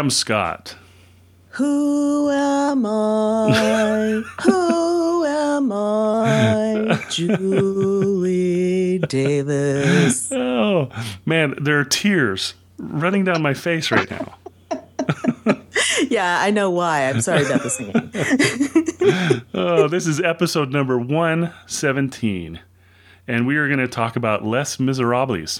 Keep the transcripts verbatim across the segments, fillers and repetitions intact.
Graham Scott. Who am I? Who am I? Julie Davis. Oh, man, there are tears running down my face right now. Yeah, I know why. I'm sorry about the singing. Oh, this is episode number one seventeen, and we are going to talk about Les Miserables.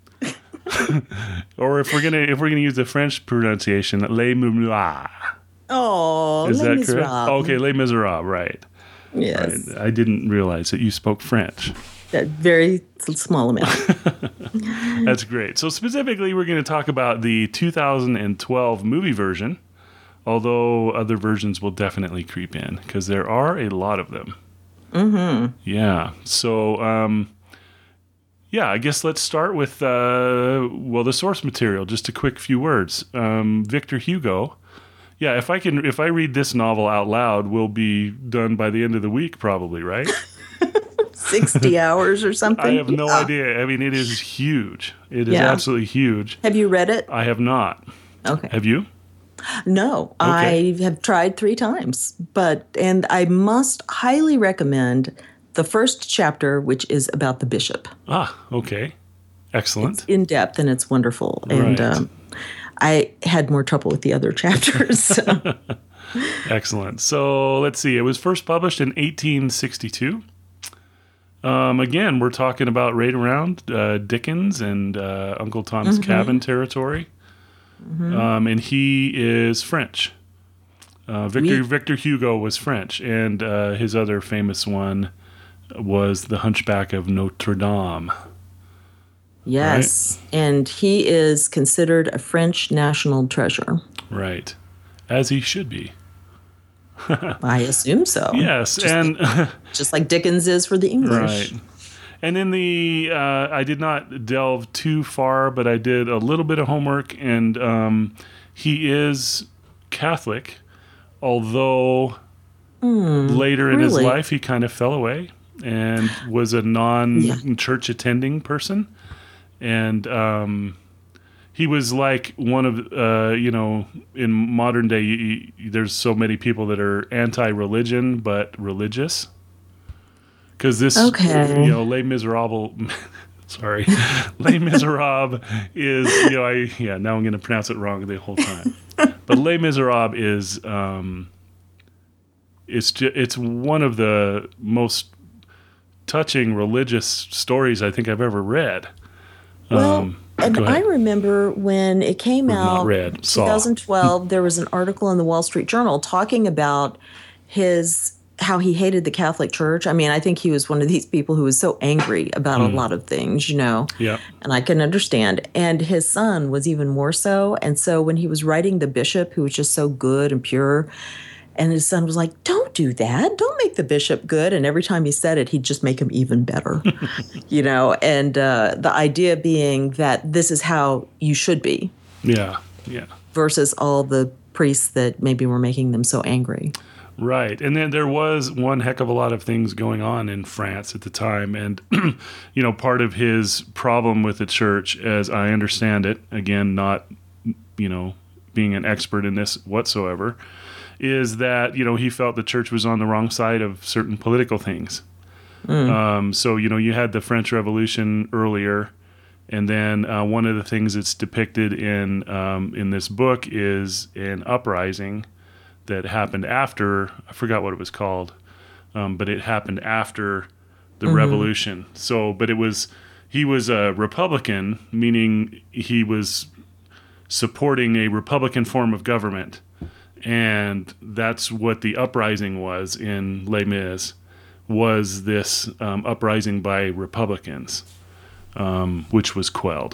Or if we're gonna if we're gonna use the French pronunciation, Les Miserables. Oh, is Les that Miserables. correct? Okay, Les Miserables, right? Yes, right. I didn't realize that you spoke French. That very small amount. That's great. So specifically, we're going to talk about the two thousand twelve movie version, although other versions will definitely creep in because there are a lot of them. Mm-hmm. Yeah. So. Um, Yeah, I guess let's start with, uh, well, the source material. Just a quick few words. Um, Victor Hugo. Yeah, if I can, if I read this novel out loud, we'll be done by the end of the week, probably, right? sixty hours or something? I have no yeah. idea. I mean, it is huge. It is yeah. absolutely huge. Have you read it? I have not. Okay. Have you? No, Okay. I have tried three times, but, and I must highly recommend the first chapter, which is about the bishop. Ah, okay. Excellent. It's in depth and it's wonderful. And Right. um, I had more trouble with the other chapters. So. Excellent. So let's see. It was first published in eighteen sixty-two. Um, again, we're talking about right around uh, Dickens and uh, Uncle Tom's Mm-hmm. Cabin territory. Mm-hmm. Um, and he is French. Uh, Victor Oui. Victor Hugo was French, and uh, his other famous one was The Hunchback of Notre Dame. Yes. Right? And he is considered a French national treasure. Right. As he should be. I assume so. Yes. Just and like, just like Dickens is for the English. Right. And in the, uh, I did not delve too far, but I did a little bit of homework, and um, he is Catholic, although mm, later in really? his life he kind of fell away and was a non-church yeah. attending person. And um, he was like one of, uh, you know, in modern day, you, you, there's so many people that are anti-religion but religious. Because this, okay. you know, Les Miserables, sorry, Les Miserables is, you know, I, yeah, now I'm going to pronounce it wrong the whole time. But Les Miserables is, um, it's, ju- it's one of the most touching religious stories I think I've ever read. Well, um, and I remember when it came or out, not read, twenty twelve, there was an article in the Wall Street Journal talking about his how he hated the Catholic Church. I mean, I think he was one of these people who was so angry about mm. a lot of things, you know. Yeah. And I can understand. And his son was even more so. And so when he was writing the bishop, who was just so good and pure, and his son was like, don't do that. Don't make the bishop good. And every time he said it, he'd just make him even better, you know. And uh, the idea being that this is how you should be. Yeah, yeah. Versus all the priests that maybe were making them so angry. Right. And then there was one heck of a lot of things going on in France at the time. And, you know, part of his problem with the church, as I understand it, again, not, you know, being an expert in this whatsoever, is that, you know, he felt the church was on the wrong side of certain political things. Mm. Um, so, you know, you had the French Revolution earlier. And then uh, one of the things that's depicted in um, in this book is an uprising that happened after, I forgot what it was called, um, but it happened after the mm-hmm. revolution. So, but it was, he was a Republican, meaning he was supporting a Republican form of government. And that's what the uprising was in Les Mis, was this um, uprising by Republicans, um, which was quelled.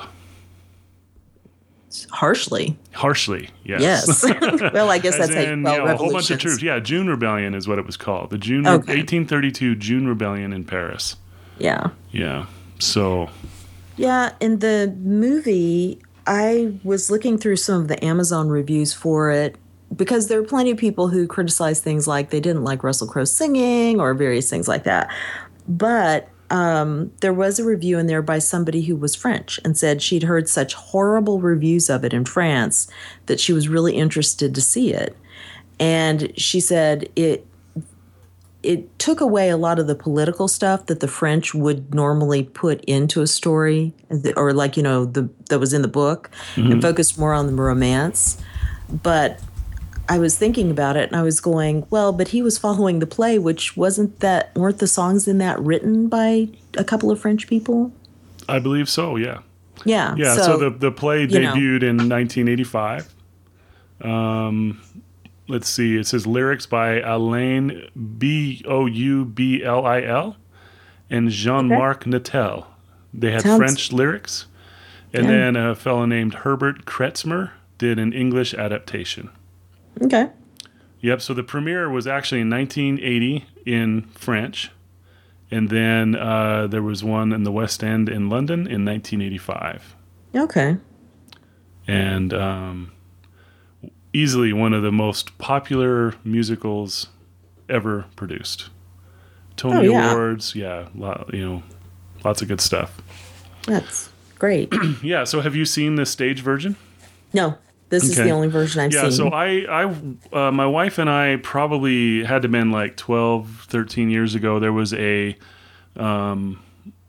Harshly. Harshly, yes. Yes. Well, I guess that's how you quell you know, a whole bunch of troops. Yeah, June Rebellion is what it was called. The June okay. eighteen thirty-two June Rebellion in Paris. Yeah. Yeah. So. Yeah, in the movie, I was looking through some of the Amazon reviews for it because there are plenty of people who criticize things like they didn't like Russell Crowe singing or various things like that. But um, there was a review in there by somebody who was French and said she'd heard such horrible reviews of it in France that she was really interested to see it. And she said it it took away a lot of the political stuff that the French would normally put into a story, or like, you know, the that was in the book, mm-hmm. and focused more on the romance. But I was thinking about it and I was going, well, but he was following the play, which wasn't that, weren't the songs in that written by a couple of French people? I believe so, yeah. Yeah. Yeah, so, so the, the play debuted know. in nineteen eighty-five. Um, let's see, it says lyrics by Alain B O U B L I L and Jean-Marc okay. Nattel. They had Sounds... French lyrics. And yeah. then a fellow named Herbert Kretzmer did an English adaptation. Okay. Yep, so the premiere was actually in nineteen eighty in French. And then uh, there was one in the West End in London in nineteen eighty-five. Okay. And um, easily one of the most popular musicals ever produced. Tony oh, yeah. Awards, yeah, lot, you know, lots of good stuff. That's great. Yeah, so have you seen the stage version? No. This okay. is the only version I've yeah, seen. Yeah, so I, I uh, my wife and I probably had to have been like twelve, thirteen years ago. There was a um,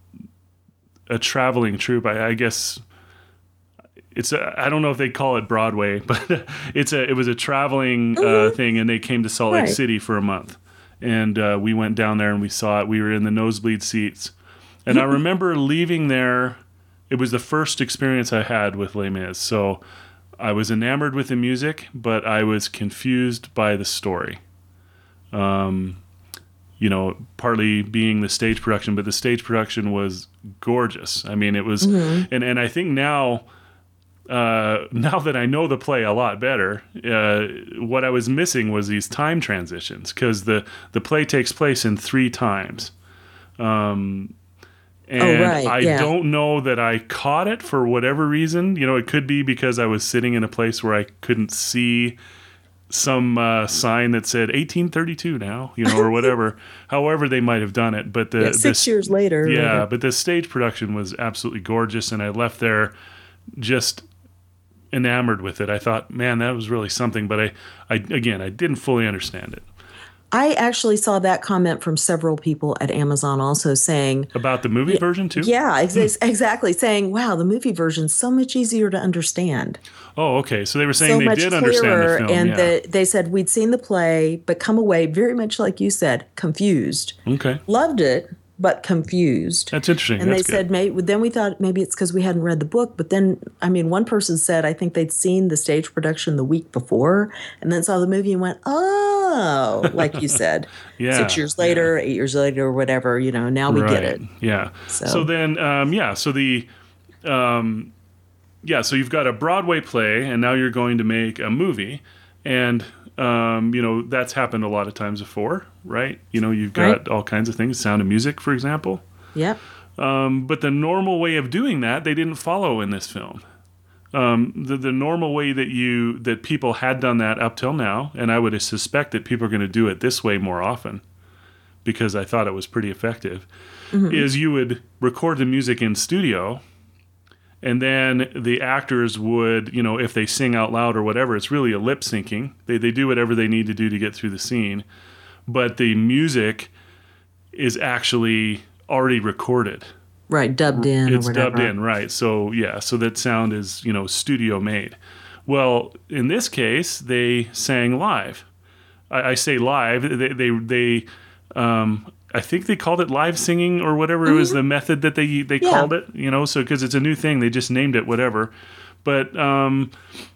a traveling troupe. I, I guess it's a, I don't know if they call it Broadway, but it's a it was a traveling mm-hmm. uh, thing, and they came to Salt Lake right. City for a month, and uh, we went down there and we saw it. We were in the nosebleed seats, and I remember leaving there. It was the first experience I had with Les Mis, so. I was enamored with the music, but I was confused by the story. Um, you know, partly being the stage production, but the stage production was gorgeous. I mean, it was, mm-hmm. and, and I think now, uh, now that I know the play a lot better, uh, what I was missing was these time transitions, because the, the play takes place in three times. Um, And oh, right. I yeah. don't know that I caught it for whatever reason. You know, it could be because I was sitting in a place where I couldn't see some uh, sign that said eighteen thirty-two now, you know, or whatever. However they might have done it. But the yeah, six this, years later. Yeah, but the stage production was absolutely gorgeous, and I left there just enamored with it. I thought, man, that was really something. But I, I again, I didn't fully understand it. I actually saw that comment from several people at Amazon also saying... About the movie yeah, version, too? Yeah, ex- exactly. Saying, wow, the movie version's so much easier to understand. Oh, okay. So they were saying so they much did clearer, understand the film. And yeah. the, they said, we'd seen the play, but come away very much like you said, confused. Okay. Loved it, but confused. That's interesting. And That's they good. said, maybe, then we thought maybe it's because we hadn't read the book. But then, I mean, one person said, I think they'd seen the stage production the week before and then saw the movie and went, oh, like you said. yeah. Six years later, yeah. eight years later, or whatever, you know, now we right. get it. Yeah. So, so then, um, yeah, so the, um, yeah, so you've got a Broadway play and now you're going to make a movie. And, um, you know, that's happened a lot of times before, right? You know, you've got right. all kinds of things, Sound of Music, for example. Yep. Um, but the normal way of doing that, they didn't follow in this film. Um, the, the normal way that you that people had done that up till now, and I would suspect that people are going to do it this way more often because I thought it was pretty effective, mm-hmm. is you would record the music in studio, and then the actors would, you know, if they sing out loud or whatever, it's really a lip syncing. They they do whatever they need to do to get through the scene, but the music is actually already recorded. Right, dubbed in It's or whatever. dubbed in, right. So, yeah, so that sound is, you know, studio made. Well, in this case, they sang live. I, I say live. They, they, they um, I think they called it live singing or whatever. Mm-hmm. It was the method that they they yeah. called it, you know, so because it's a new thing, they just named it whatever. But um,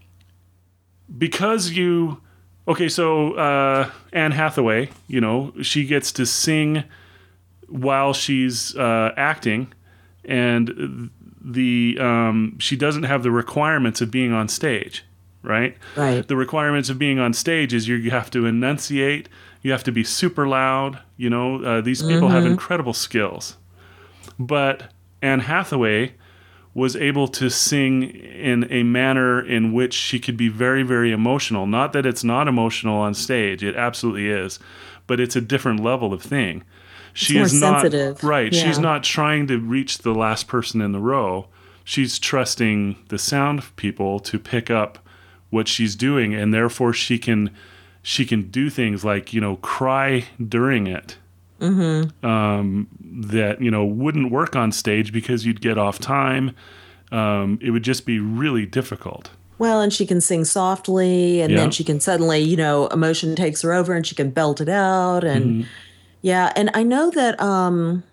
because you, okay, so uh, Anne Hathaway, you know, she gets to sing while she's uh, acting, and the um, she doesn't have the requirements of being on stage, right? Right. The requirements of being on stage is you, you have to enunciate, you have to be super loud. You know, uh, these people mm-hmm. have incredible skills. But Anne Hathaway was able to sing in a manner in which she could be very, very emotional. Not that it's not emotional on stage, it absolutely is, but it's a different level of thing. She more is not sensitive. right. Yeah. She's not trying to reach the last person in the row. She's trusting the sound people to pick up what she's doing, and therefore she can she can do things like, you know, cry during it. Mm-hmm. Um, that, you know, wouldn't work on stage because you'd get off time. Um, it would just be really difficult. Well, and she can sing softly, and Yeah. then she can suddenly, you know, emotion takes her over and she can belt it out. And Mm-hmm. yeah, and I know that, um,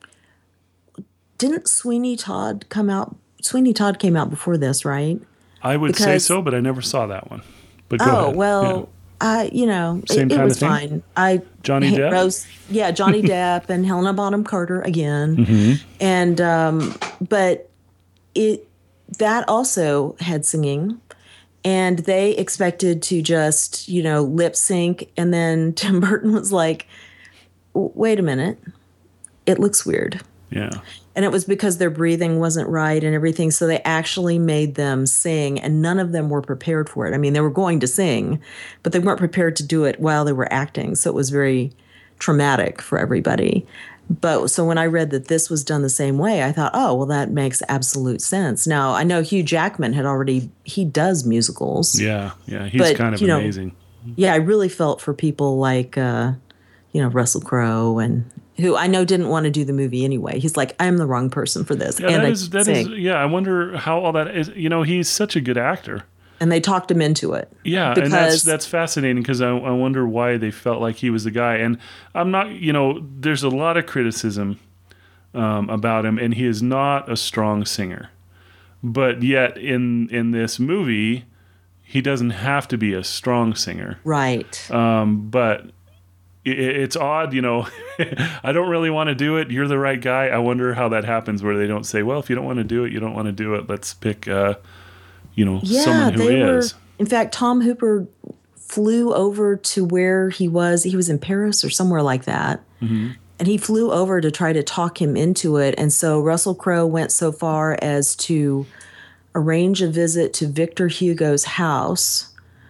didn't Sweeney Todd come out? Sweeney Todd came out before this, right? I would say Because- so, but I never saw that one. But go Oh, ahead. well, I, you know, Same it, it kind was of thing? fine. I Johnny Depp? Rose, yeah, Johnny Depp and Helena Bonham Carter again. Mm-hmm. And, um, but it, that also had singing. And they expected to just, you know, lip sync. And then Tim Burton was like, wait a minute. It looks weird. Yeah. And it was because their breathing wasn't right and everything. So they actually made them sing, and none of them were prepared for it. I mean, they were going to sing, but they weren't prepared to do it while they were acting. So it was very traumatic for everybody. But so when I read that this was done the same way, I thought, oh, well, that makes absolute sense. Now, I know Hugh Jackman had already, he does musicals. Yeah. Yeah. He's But, kind of you know, amazing. Yeah, I really felt for people like, uh, you know, Russell Crowe, and who I know didn't want to do the movie anyway. He's like, I'm the wrong person for this. Yeah, and that I is, that sing. is, yeah, I wonder how all that is. You know, he's such a good actor. And they talked him into it. Yeah, because, and that's that's fascinating because I, I wonder why they felt like he was the guy. And I'm not, you know, there's a lot of criticism um, about him, and he is not a strong singer. But yet, in in this movie, he doesn't have to be a strong singer. Right. Um, but it, it's odd, you know. I don't really want to do it. You're the right guy. I wonder how that happens, where they don't say, "Well, if you don't want to do it, you don't want to do it. Let's pick." Uh, you know, yeah, someone who they is. were. In fact, Tom Hooper flew over to where he was. He was in Paris or somewhere like that. Mm-hmm. And he flew over to try to talk him into it. And so Russell Crowe went so far as to arrange a visit to Victor Hugo's house,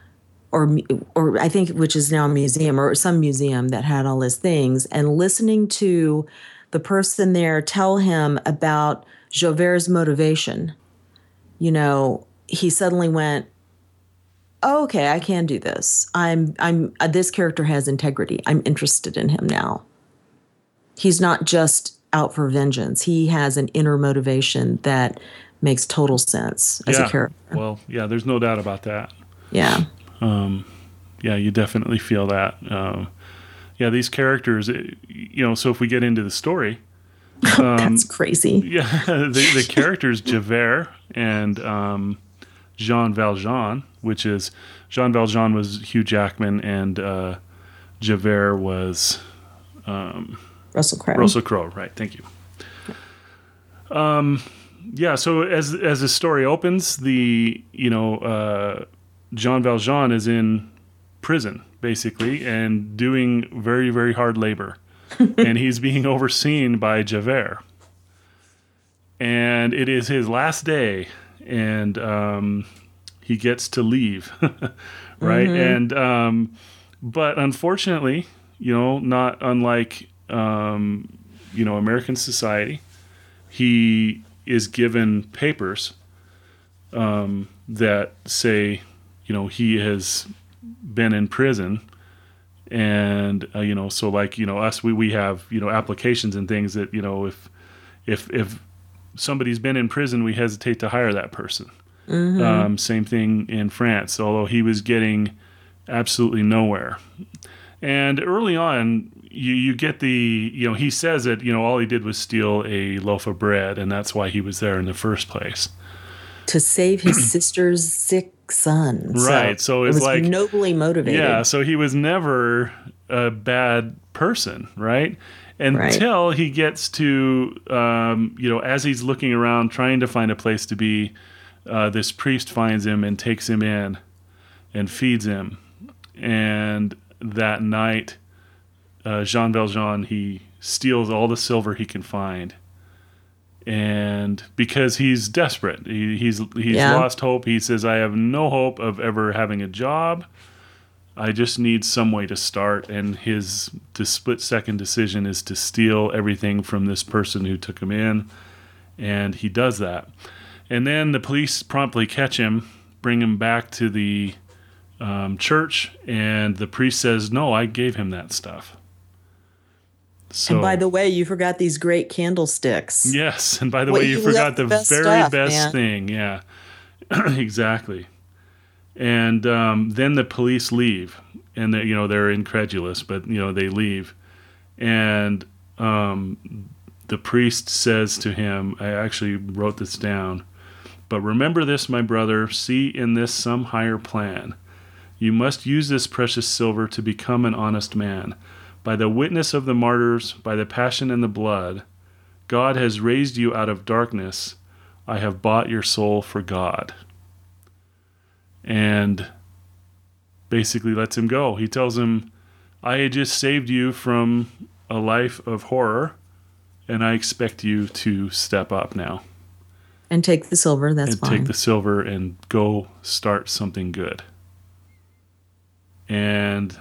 or or I think which is now a museum, or some museum that had all his things, and listening to the person there tell him about Jovert's motivation. You know, he suddenly went, oh, okay, I can do this. I'm, I'm, uh, this character has integrity. I'm interested in him now. He's not just out for vengeance. He has an inner motivation that makes total sense as yeah. a character. Well, yeah, there's no doubt about that. Yeah. Um, yeah, you definitely feel that. Um, yeah, these characters, you know, so if we get into the story. Um, That's crazy. Yeah, the, the characters Javert and um, Jean Valjean, which is Jean Valjean was Hugh Jackman, and uh, Javert was um, Russell Crowe. Russell Crowe, right? Thank you. Um, yeah. So as as the story opens, the you know uh, Jean Valjean is in prison basically and doing very very hard labor. And he's being overseen by Javert. And it is his last day, and um, he gets to leave, right? Mm-hmm. And um, but unfortunately, you know, not unlike um, you know American society, he is given papers um, that say, you know, he has been in prison. And, uh, you know, so like, you know, us, we, we have, you know, applications and things that, you know, if, if, if somebody's been in prison, we hesitate to hire that person. Mm-hmm. Um, same thing in France, although he was getting absolutely nowhere. And early on, you, you get the, you know, he says that, you know, all he did was steal a loaf of bread, and that's why he was there in the first place. To save his sister's sick son. Right. So, so it's it was like nobly motivated. Yeah. So he was never a bad person, right? Until right. he gets to, um, you know, as he's looking around trying to find a place to be, uh, this priest finds him and takes him in and feeds him. And that night, uh, Jean Valjean, he steals all the silver he can find. And because he's desperate, he, he's he's yeah. lost hope. He says, "I have no hope of ever having a job. I just need some way to start. And his the split second decision is to steal everything from this person who took him in. And he does that. And then the police promptly catch him, bring him back to the um, church. And the priest says, no, I gave him that stuff. So, and by the way, you forgot these great candlesticks. Yes. And by the Well, way, you, you forgot left the, the best very stuff, best man. thing. Yeah, exactly. And um, then the police leave, and they, you know they're incredulous, but you know they leave, and um, the priest says to him, I actually wrote this down, but remember this, my brother, see in this some higher plan. You must use this precious silver to become an honest man. By the witness of the martyrs, by the passion and the blood, God has raised you out of darkness. I have bought your soul for God. And basically lets him go. He tells him, I had just saved you from a life of horror, and I expect you to step up now. And take the silver, that's and fine. take the silver and go start something good. And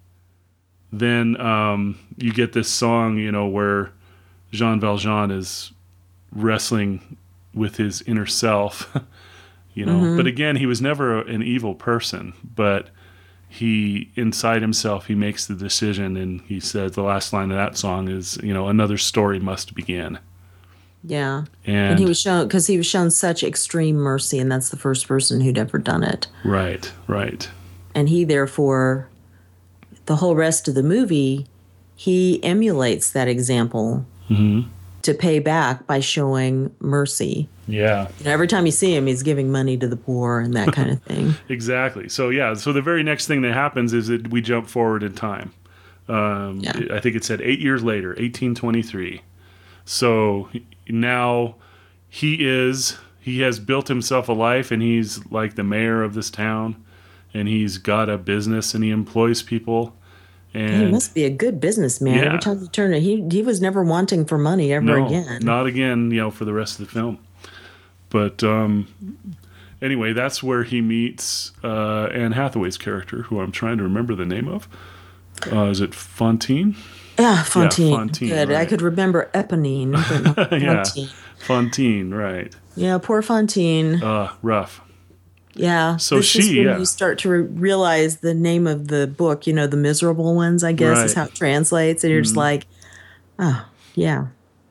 then um, you get this song, you know, where Jean Valjean is wrestling with his inner self, you know. Mm-hmm. But again, he was never a, an evil person, but he, inside himself, he makes the decision, and he says the last line of that song is, you know, another story must begin. Yeah. And, and he was shown, because he was shown such extreme mercy, and that's the first person who'd ever done it. Right, right. And he, therefore, the whole rest of the movie, he emulates that example mm-hmm. to pay back by showing mercy. Yeah. You know, every time you see him, he's giving money to the poor and that kind of thing. Exactly. So, yeah, so the very next thing that happens is that we jump forward in time. Um, yeah. I think it said eight years later, eighteen twenty-three. So now he is, he has built himself a life, and he's like the mayor of this town. And he's got a business, and he employs people. And he must be a good businessman. Yeah. Every time you turn it, he he was never wanting for money ever no, again. Not again, you know, for the rest of the film. But um, anyway, that's where he meets uh, Anne Hathaway's character, who I'm trying to remember the name of. Uh, is it Fontaine? Yeah, Fontaine. Yeah, Fontaine good. right. I could remember Eponine, but not yeah, Fontaine. Fontaine, right. Yeah, poor Fontaine. Uh, rough. Yeah. So this she, is when yeah. you start to re- realize the name of the book, you know, The Miserable Ones, I guess, right. is how it translates. And you're mm-hmm. just like, oh, yeah.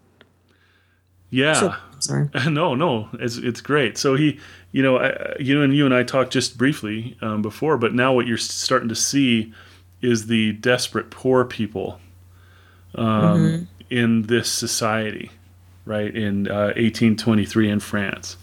Yeah. So, sorry. No, no, it's it's great. So he, you know, I, you know, and you and I talked just briefly um, before, but now what you're starting to see is the desperate poor people um, mm-hmm. in this society, right, in uh, eighteen twenty-three in France.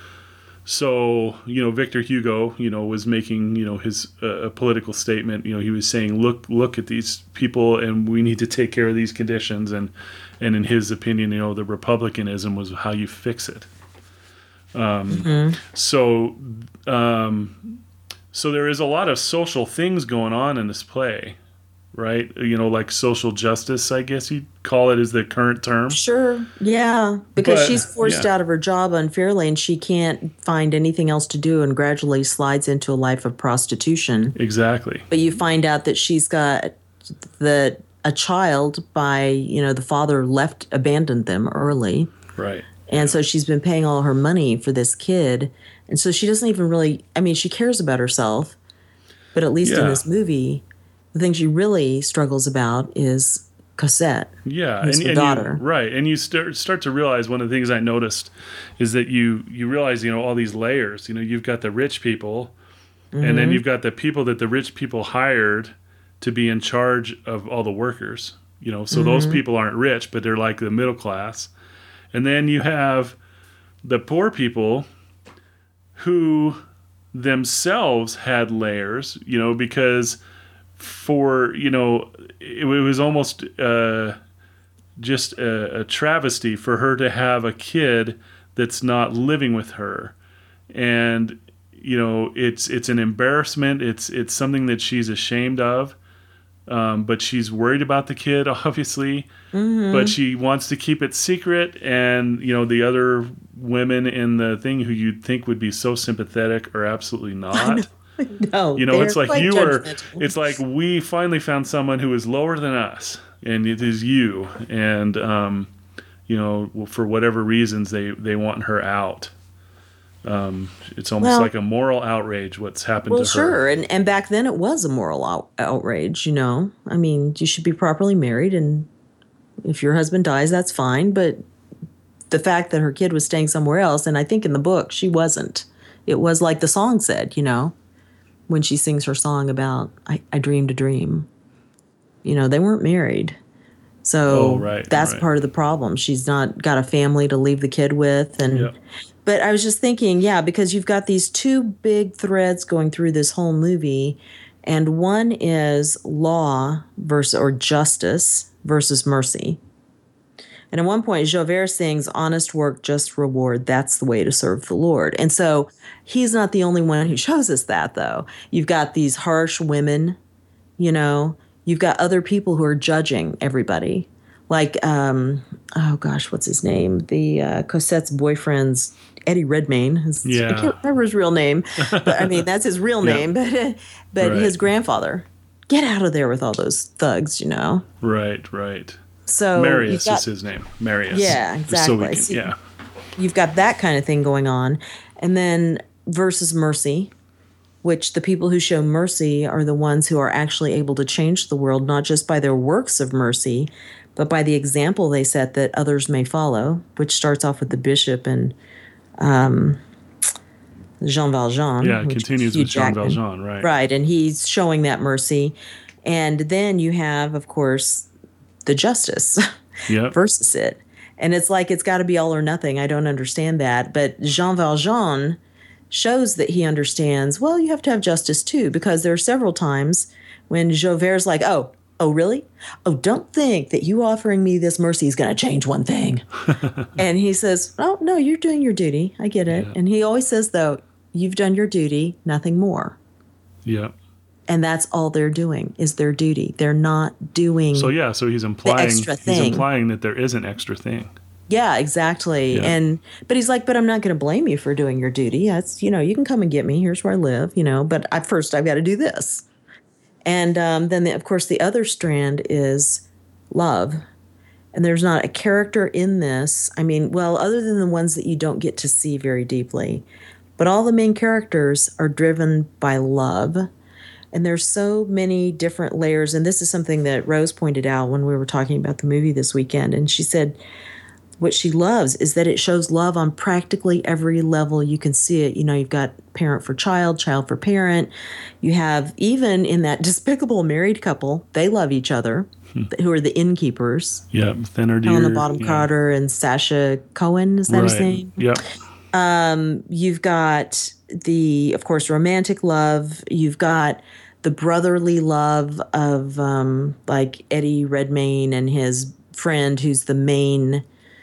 So, you know, Victor Hugo, you know, was making, you know, his uh, political statement. You know, he was saying, look, look at these people, and we need to take care of these conditions. And, and in his opinion, you know, the republicanism was how you fix it. Um, mm-hmm. So, um, so there is a lot of social things going on in this play, right? You know, like social justice, I guess you'd call it, is the current term. Sure, yeah. Because But, she's forced yeah. out of her job unfairly, and she can't find anything else to do, and gradually slides into a life of prostitution. Exactly. But you find out that she's got the a child by, you know, the father left, abandoned them early. Right. And yeah. so she's been paying all her money for this kid. And so she doesn't even really, I mean, she cares about herself, but at least Yeah. in this movie, the thing she really struggles about is Cosette. Yeah, who's and, the and daughter. You, right, and you start start to realize one of the things I noticed is that you you realize, you know, all these layers. You know, you've got the rich people, mm-hmm. and then you've got the people that the rich people hired to be in charge of all the workers. You know, so mm-hmm. those people aren't rich, but they're like the middle class. And then you have the poor people who themselves had layers. You know, because for, you know, it, it was almost uh, just a, a travesty for her to have a kid that's not living with her. And, you know, it's it's an embarrassment. It's it's something that she's ashamed of. Um, but she's worried about the kid, obviously. Mm-hmm. But she wants to keep it secret. And, you know, the other women in the thing who you'd think would be so sympathetic are absolutely not. No, You know, they're it's like quite you are, judgmental. it's like we finally found someone who is lower than us, and it is you. And, um, you know, for whatever reasons, they, they want her out. Um, it's almost Well, like a moral outrage what's happened well, to her. sure, and and back then it was a moral out- outrage. You know, I mean, you should be properly married, and if your husband dies, that's fine. But the fact that her kid was staying somewhere else, and I think in the book she wasn't. It was like the song said, you know, when she sings her song about I, I dreamed a dream. You know, they weren't married. Oh, So right, that's right. part of the problem. She's not got a family to leave the kid with. And Yep. but I was just thinking, yeah, because you've got these two big threads going through this whole movie, and one is law versus or justice versus mercy. And at one point, Javert sings, honest work, just reward. That's the way to serve the Lord. And so he's not the only one who shows us that, though. You've got these harsh women, you know, you've got other people who are judging everybody. Like, um, oh gosh, what's his name? The uh, Cosette's boyfriend's Eddie Redmayne. His, I Yeah. can't remember his real name, but I mean, that's his real Yeah. name. But, but Right. his grandfather, get out of there with all those thugs, you know? Right, right. So Marius you've got, is his name. Marius. Yeah, So we exactly. can, See, yeah. you've got that kind of thing going on. And then versus mercy, which the people who show mercy are the ones who are actually able to change the world, not just by their works of mercy, but by the example they set that others may follow, which starts off with the bishop and um, Jean Valjean. Yeah, it which continues Hugh with Jean Jackman. Valjean, right. Right, and he's showing that mercy. And then you have, of course, the justice Yep. versus it. And it's like it's got to be all or nothing. I don't understand that. But Jean Valjean shows that he understands, well, you have to have justice too, because there are several times when Jovert's like, oh, oh, really? Oh, don't think that you offering me this mercy is going to change one thing. And he says, oh, no, you're doing your duty. I get it. Yeah. And he always says, though, you've done your duty, nothing more. Yep. And that's all they're doing is their duty. They're not doing. So yeah, so he's implying extra he's thing. implying that there is an extra thing. Yeah, exactly. Yeah. And but he's like, but I'm not going to blame you for doing your duty. That's, you know, you can come and get me. Here's where I live, you know, but at first I've got to do this. And um, then, the, of course, the other strand is love. And there's not a character in this. I mean, well, other than the ones that you don't get to see very deeply. But all the main characters are driven by love. And there's so many different layers. And this is something that Rose pointed out when we were talking about the movie this weekend. And she said what she loves is that it shows love on practically every level you can see it. You know, you've got parent for child, child for parent. You have, even in that despicable married couple, they love each other, hmm. who are the innkeepers. Yep, Thénardier. Helena Bottom yeah. Carter and Sacha Cohen, is that right. his name? Yep. Um, you've got the, of course, romantic love. You've got the brotherly love of um, like Eddie Redmayne and his friend, who's the main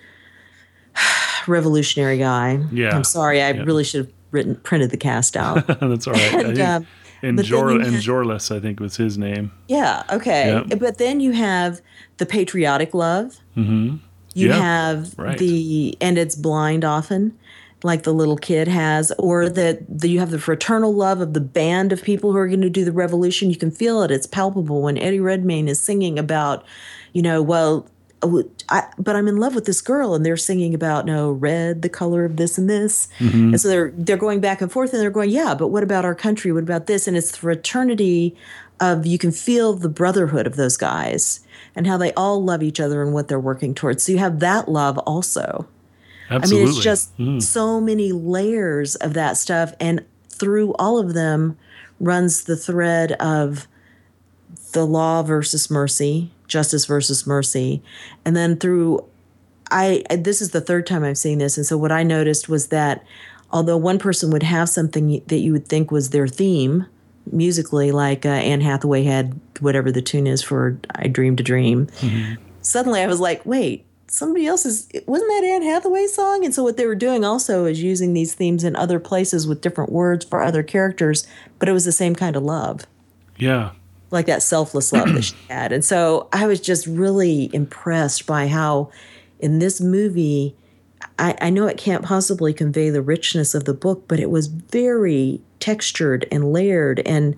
revolutionary guy. Yeah. I'm sorry, I yeah. really should have written printed the cast out. That's all right. And, I think, um, and but Jor then you and have- Jorless, I think, was his name. Yeah, okay. Yeah. But then you have the patriotic love. Mm-hmm. You Yeah, have right. the, and it's blind often, like the little kid has, or that the, you have the fraternal love of the band of people who are going to do the revolution. You can feel it. It's palpable when Eddie Redmayne is singing about, you know, well, I, but I'm in love with this girl, and they're singing about, no, red, the color of this and this. Mm-hmm. And so they're they're going back and forth, and they're going, yeah, but what about our country? What about this? And it's the fraternity of, you can feel the brotherhood of those guys and how they all love each other and what they're working towards. So you have that love also. Absolutely. I mean, it's just mm. so many layers of that stuff. And through all of them runs the thread of the law versus mercy, justice versus mercy. And then through, I, this is the third time I've seen this. And so what I noticed was that although one person would have something that you would think was their theme musically, like uh, Anne Hathaway had whatever the tune is for I Dreamed a Dream, Mm-hmm. suddenly I was like, wait, somebody else's, wasn't that Anne Hathaway's song? And so what they were doing also is using these themes in other places with different words for other characters, but it was the same kind of love. Yeah. Like that selfless love that she had. And so I was just really impressed by how in this movie, I, I know it can't possibly convey the richness of the book, but it was very textured and layered, and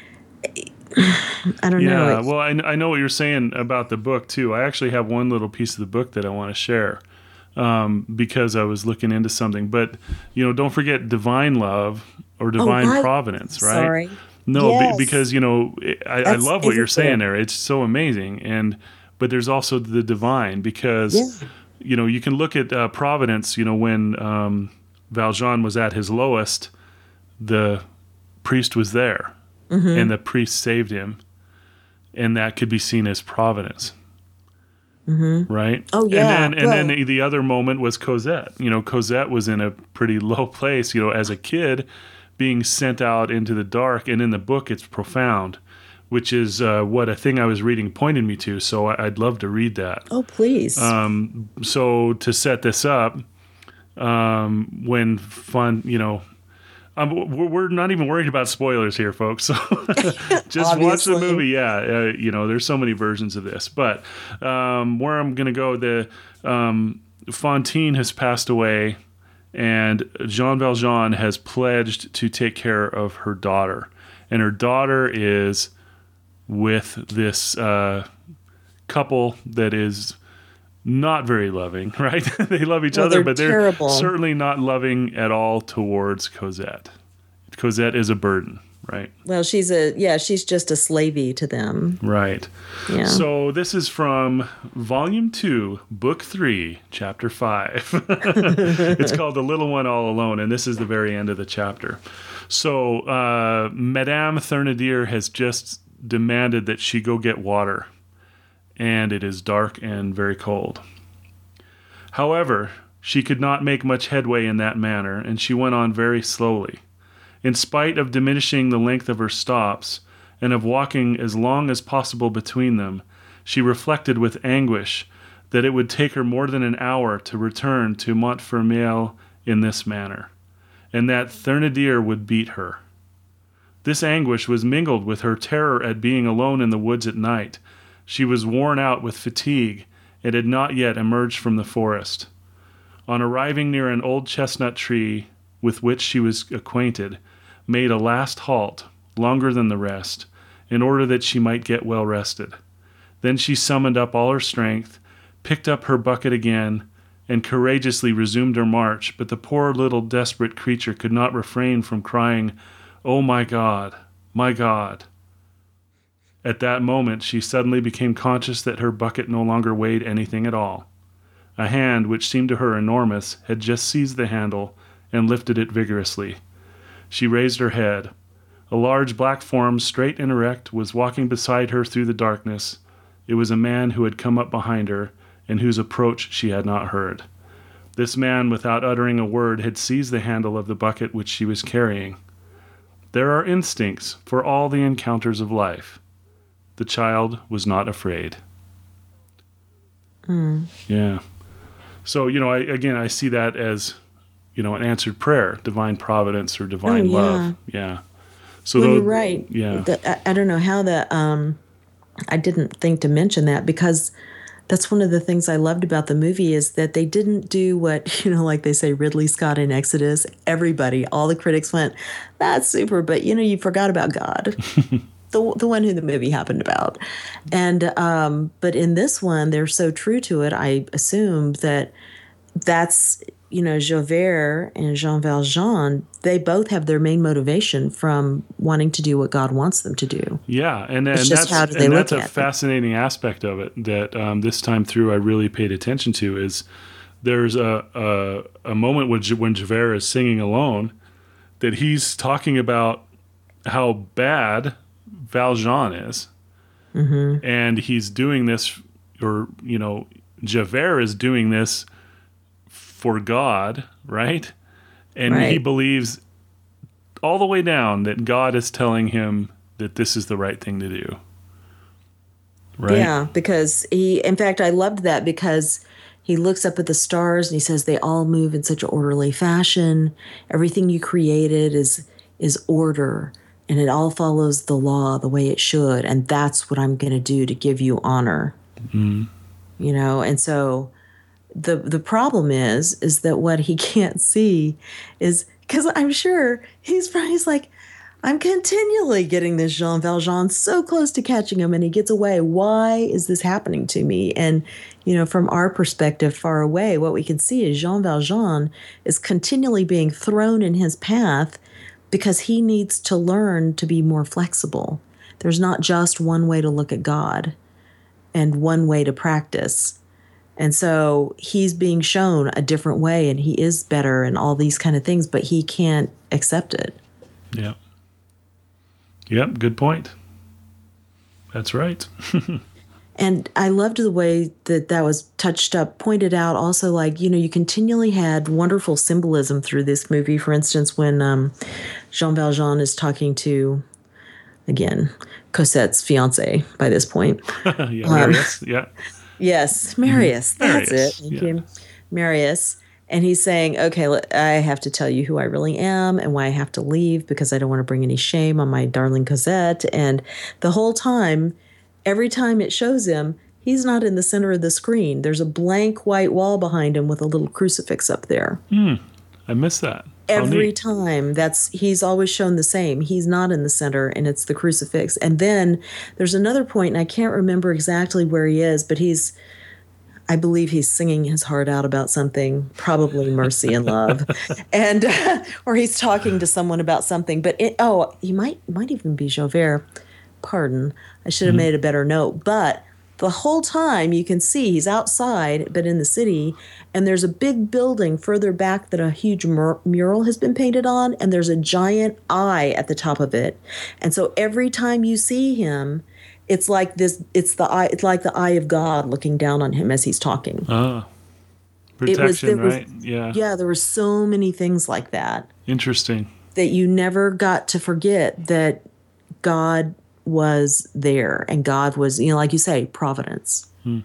I don't yeah, know. Yeah, well, I, I know what you're saying about the book too. I actually have one little piece of the book that I want to share um, because I was looking into something. But you know, don't forget divine love or divine oh, right. providence, right? Sorry. No, yes. be, because you know, I, I love what you're saying there. It's so amazing, and but there's also the divine because yeah. you know you can look at uh, providence. You know, when um, Valjean was at his lowest, the priest was there. Mm-hmm. And the priest saved him, and that could be seen as providence, mm-hmm. right? Oh yeah. And then, and well, then the, the other moment was Cosette. You know, Cosette was in a pretty low place. You know, as a kid, being sent out into the dark, and in the book, it's profound, which is uh, what a thing I was reading pointed me to. So I, I'd love to read that. Oh, please. Um, so to set this up, um, when fun, you know. Um, we're not even worried about spoilers here, folks. So just watch the movie. Yeah, uh, you know, there's so many versions of this. But um, where I'm going to go, the um, Fantine has passed away, and Jean Valjean has pledged to take care of her daughter. And her daughter is with this uh, couple that is not very loving, right? They love each well, other, they're but they're terrible. certainly not loving at all towards Cosette. Cosette is a burden, right? Well, she's a, yeah, she's just a slavey to them. Right. Yeah. So this is from Volume two, Book three, Chapter five. It's called The Little One All Alone, and this is the very end of the chapter. So uh, Madame Thénardier has just demanded that she go get water, and it is dark and very cold. However, she could not make much headway in that manner, and she went on very slowly. In spite of diminishing the length of her stops, and of walking as long as possible between them, she reflected with anguish that it would take her more than an hour to return to Montfermeil in this manner, and that Thénardier would beat her. This anguish was mingled with her terror at being alone in the woods at night. She was worn out with fatigue, and had not yet emerged from the forest. On arriving near an old chestnut tree with which she was acquainted, made a last halt, longer than the rest, in order that she might get well rested. Then she summoned up all her strength, picked up her bucket again, and courageously resumed her march, but the poor little desperate creature could not refrain from crying, "Oh, my God, my God!" At that moment, she suddenly became conscious that her bucket no longer weighed anything at all. A hand, which seemed to her enormous, had just seized the handle and lifted it vigorously. She raised her head. A large black form, straight and erect, was walking beside her through the darkness. It was a man who had come up behind her, and whose approach she had not heard. This man, without uttering a word, had seized the handle of the bucket which she was carrying. There are instincts for all the encounters of life. The child was not afraid. Mm. Yeah. So, you know, I, again, I see that as, you know, an answered prayer, divine providence or divine oh, yeah. love. Yeah. So well, those, you're right. Yeah. The, I, I don't know how that, um, I didn't think to mention that because that's one of the things I loved about the movie is that they didn't do what, you know, like they say Ridley Scott in Exodus. Everybody, all the critics went, that's super, but, you know, you forgot about God. The, the one who the movie happened about. And um, but in this one, they're so true to it, I assume that that's, you know, Javert and Jean Valjean, they both have their main motivation from wanting to do what God wants them to do. Yeah, and, and it's that's, just how do they and look that's a at fascinating it. aspect of it that um, this time through I really paid attention to is there's a, a, a moment when, when Javert is singing alone that he's talking about how bad Valjean is, mm-hmm. and he's doing this, or, you know, Javert is doing this for God, right? And right. he believes all the way down that God is telling him that this is the right thing to do. Right? Yeah, because he, in fact, I loved that because he looks up at the stars and he says they all move in such an orderly fashion. Everything you created is is order. And it all follows the law the way it should. And that's what I'm going to do to give you honor. Mm-hmm. You know, and so the the problem is, is that what he can't see is, because I'm sure he's probably he's like, I'm continually getting this Jean Valjean so close to catching him and he gets away. Why is this happening to me? And, you know, from our perspective far away, what we can see is Jean Valjean is continually being thrown in his path because he needs to learn to be more flexible. There's not just one way to look at God and one way to practice. And so he's being shown a different way and he is better and all these kind of things, but he can't accept it. Yeah. Yep, good point. That's right. And I loved the way that that was touched up, pointed out also, like, you know, you continually had wonderful symbolism through this movie. For instance, when um, Jean Valjean is talking to, again, Cosette's fiance by this point. yeah, Marius, um, yeah. Yes, Marius, that's Marius, it. Thank yeah. you. Marius. And he's saying, okay, I have to tell you who I really am and why I have to leave because I don't want to bring any shame on my darling Cosette. And the whole time, every time it shows him, he's not in the center of the screen. There's a blank white wall behind him with a little crucifix up there. Hmm, I missed that. Every time, that's he's always shown the same. He's not in the center, and it's the crucifix. And then there's another point, and I can't remember exactly where he is, but he's... I believe he's singing his heart out about something, probably mercy and love, and uh, or he's talking to someone about something. But it, oh, he might might even be Javert. Pardon, I should have mm-hmm. made a better note. But the whole time you can see he's outside, but in the city, and there's a big building further back that a huge mur- mural has been painted on, and there's a giant eye at the top of it. And so every time you see him, it's like this. It's the eye. It's like the eye of God looking down on him as he's talking. Ah, protection, it was, right? Was, yeah, yeah. There were so many things like that. Interesting. That you never got to forget that God was there, and God was, you know, like you say, providence. Hmm.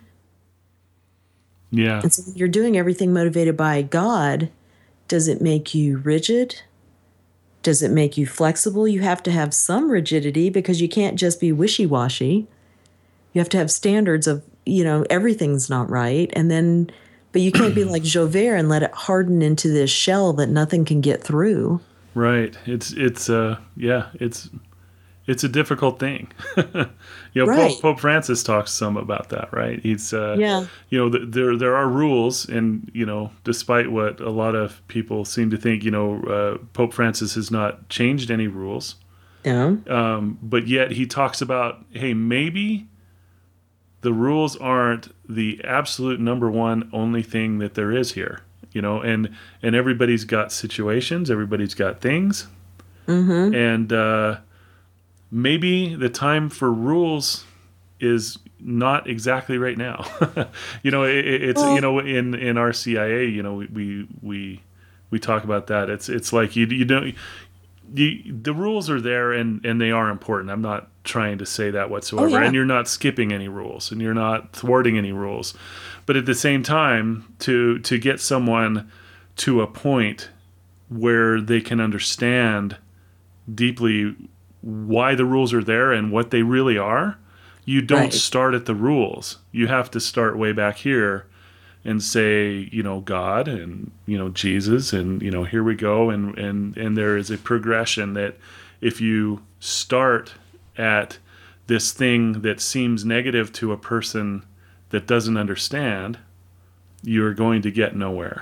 Yeah. And so when you're doing everything motivated by God, does it make you rigid? Does it make you flexible? You have to have some rigidity because you can't just be wishy-washy. You have to have standards of, you know, everything's not right. And then, but you can't be like Javert and let it harden into this shell that nothing can get through. Right. It's, it's, uh, yeah, it's, it's a difficult thing. you know, right. Pope, Pope Francis talks some about that, right? He's, uh, yeah. you know, th- there there are rules, and you know, despite what a lot of people seem to think, you know, uh, Pope Francis has not changed any rules. Yeah. Um, but yet he talks about, hey, maybe the rules aren't the absolute number one only thing that there is here, you know, and and everybody's got situations, everybody's got things, mm-hmm. and. Uh, Maybe the time for rules is not exactly right now. you know, it, it's well, you know in, in our C I A, you know, we, we we we talk about that. It's it's like you you don't you, the rules are there and, and they are important. I'm not trying to say that whatsoever. Oh, yeah. And you're not skipping any rules and you're not thwarting any rules. But at the same time, to to get someone to a point where they can understand deeply why the rules are there and what they really are, you don't right. start at the rules. You have to start way back here and say, you know, God and, you know, Jesus and, you know, here we go. And, and, and there is a progression that if you start at this thing that seems negative to a person that doesn't understand, you're going to get nowhere.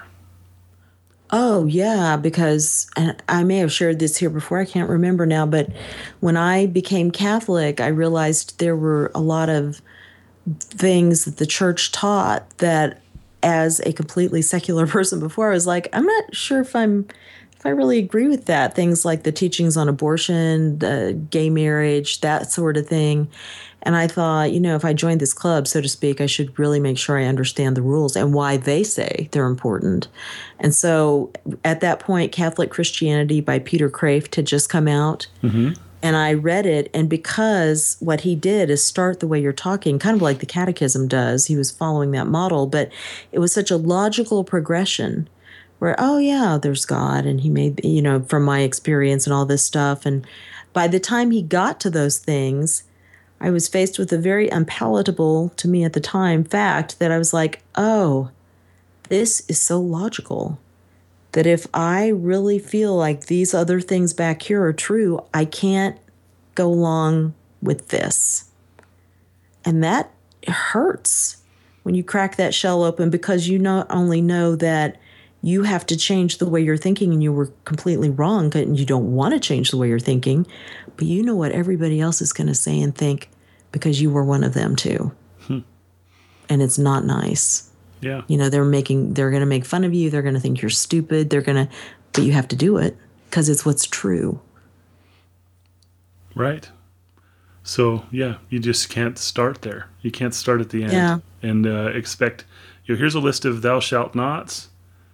Oh, yeah, because and I may have shared this here before, I can't remember now, but when I became Catholic, I realized there were a lot of things that the church taught that as a completely secular person before, I was like, I'm not sure if I'm if I really agree with that. Things like the teachings on abortion, the gay marriage, that sort of thing. And I thought, you know, if I joined this club, so to speak, I should really make sure I understand the rules and why they say they're important. And so at that point, Catholic Christianity by Peter Kraft had just come out. Mm-hmm. And I read it. And because what he did is start the way you're talking, kind of like the Catechism does, he was following that model. But it was such a logical progression where, oh, yeah, there's God. And he made, you know, from my experience and all this stuff. And by the time he got to those things, I was faced with a very unpalatable, to me at the time, fact that I was like, oh, this is so logical that if I really feel like these other things back here are true, I can't go along with this. And that hurts when you crack that shell open, because you not only know that you have to change the way you're thinking and you were completely wrong and you don't want to change the way you're thinking, but you know what everybody else is going to say and think because you were one of them too. Hmm. And it's not nice. Yeah. You know, they're making, they're going to make fun of you. They're going to think you're stupid. They're going to, but you have to do it because it's what's true. Right. So, yeah, you just can't start there. You can't start at the end yeah. and uh, expect, you know, here's a list of thou shalt nots.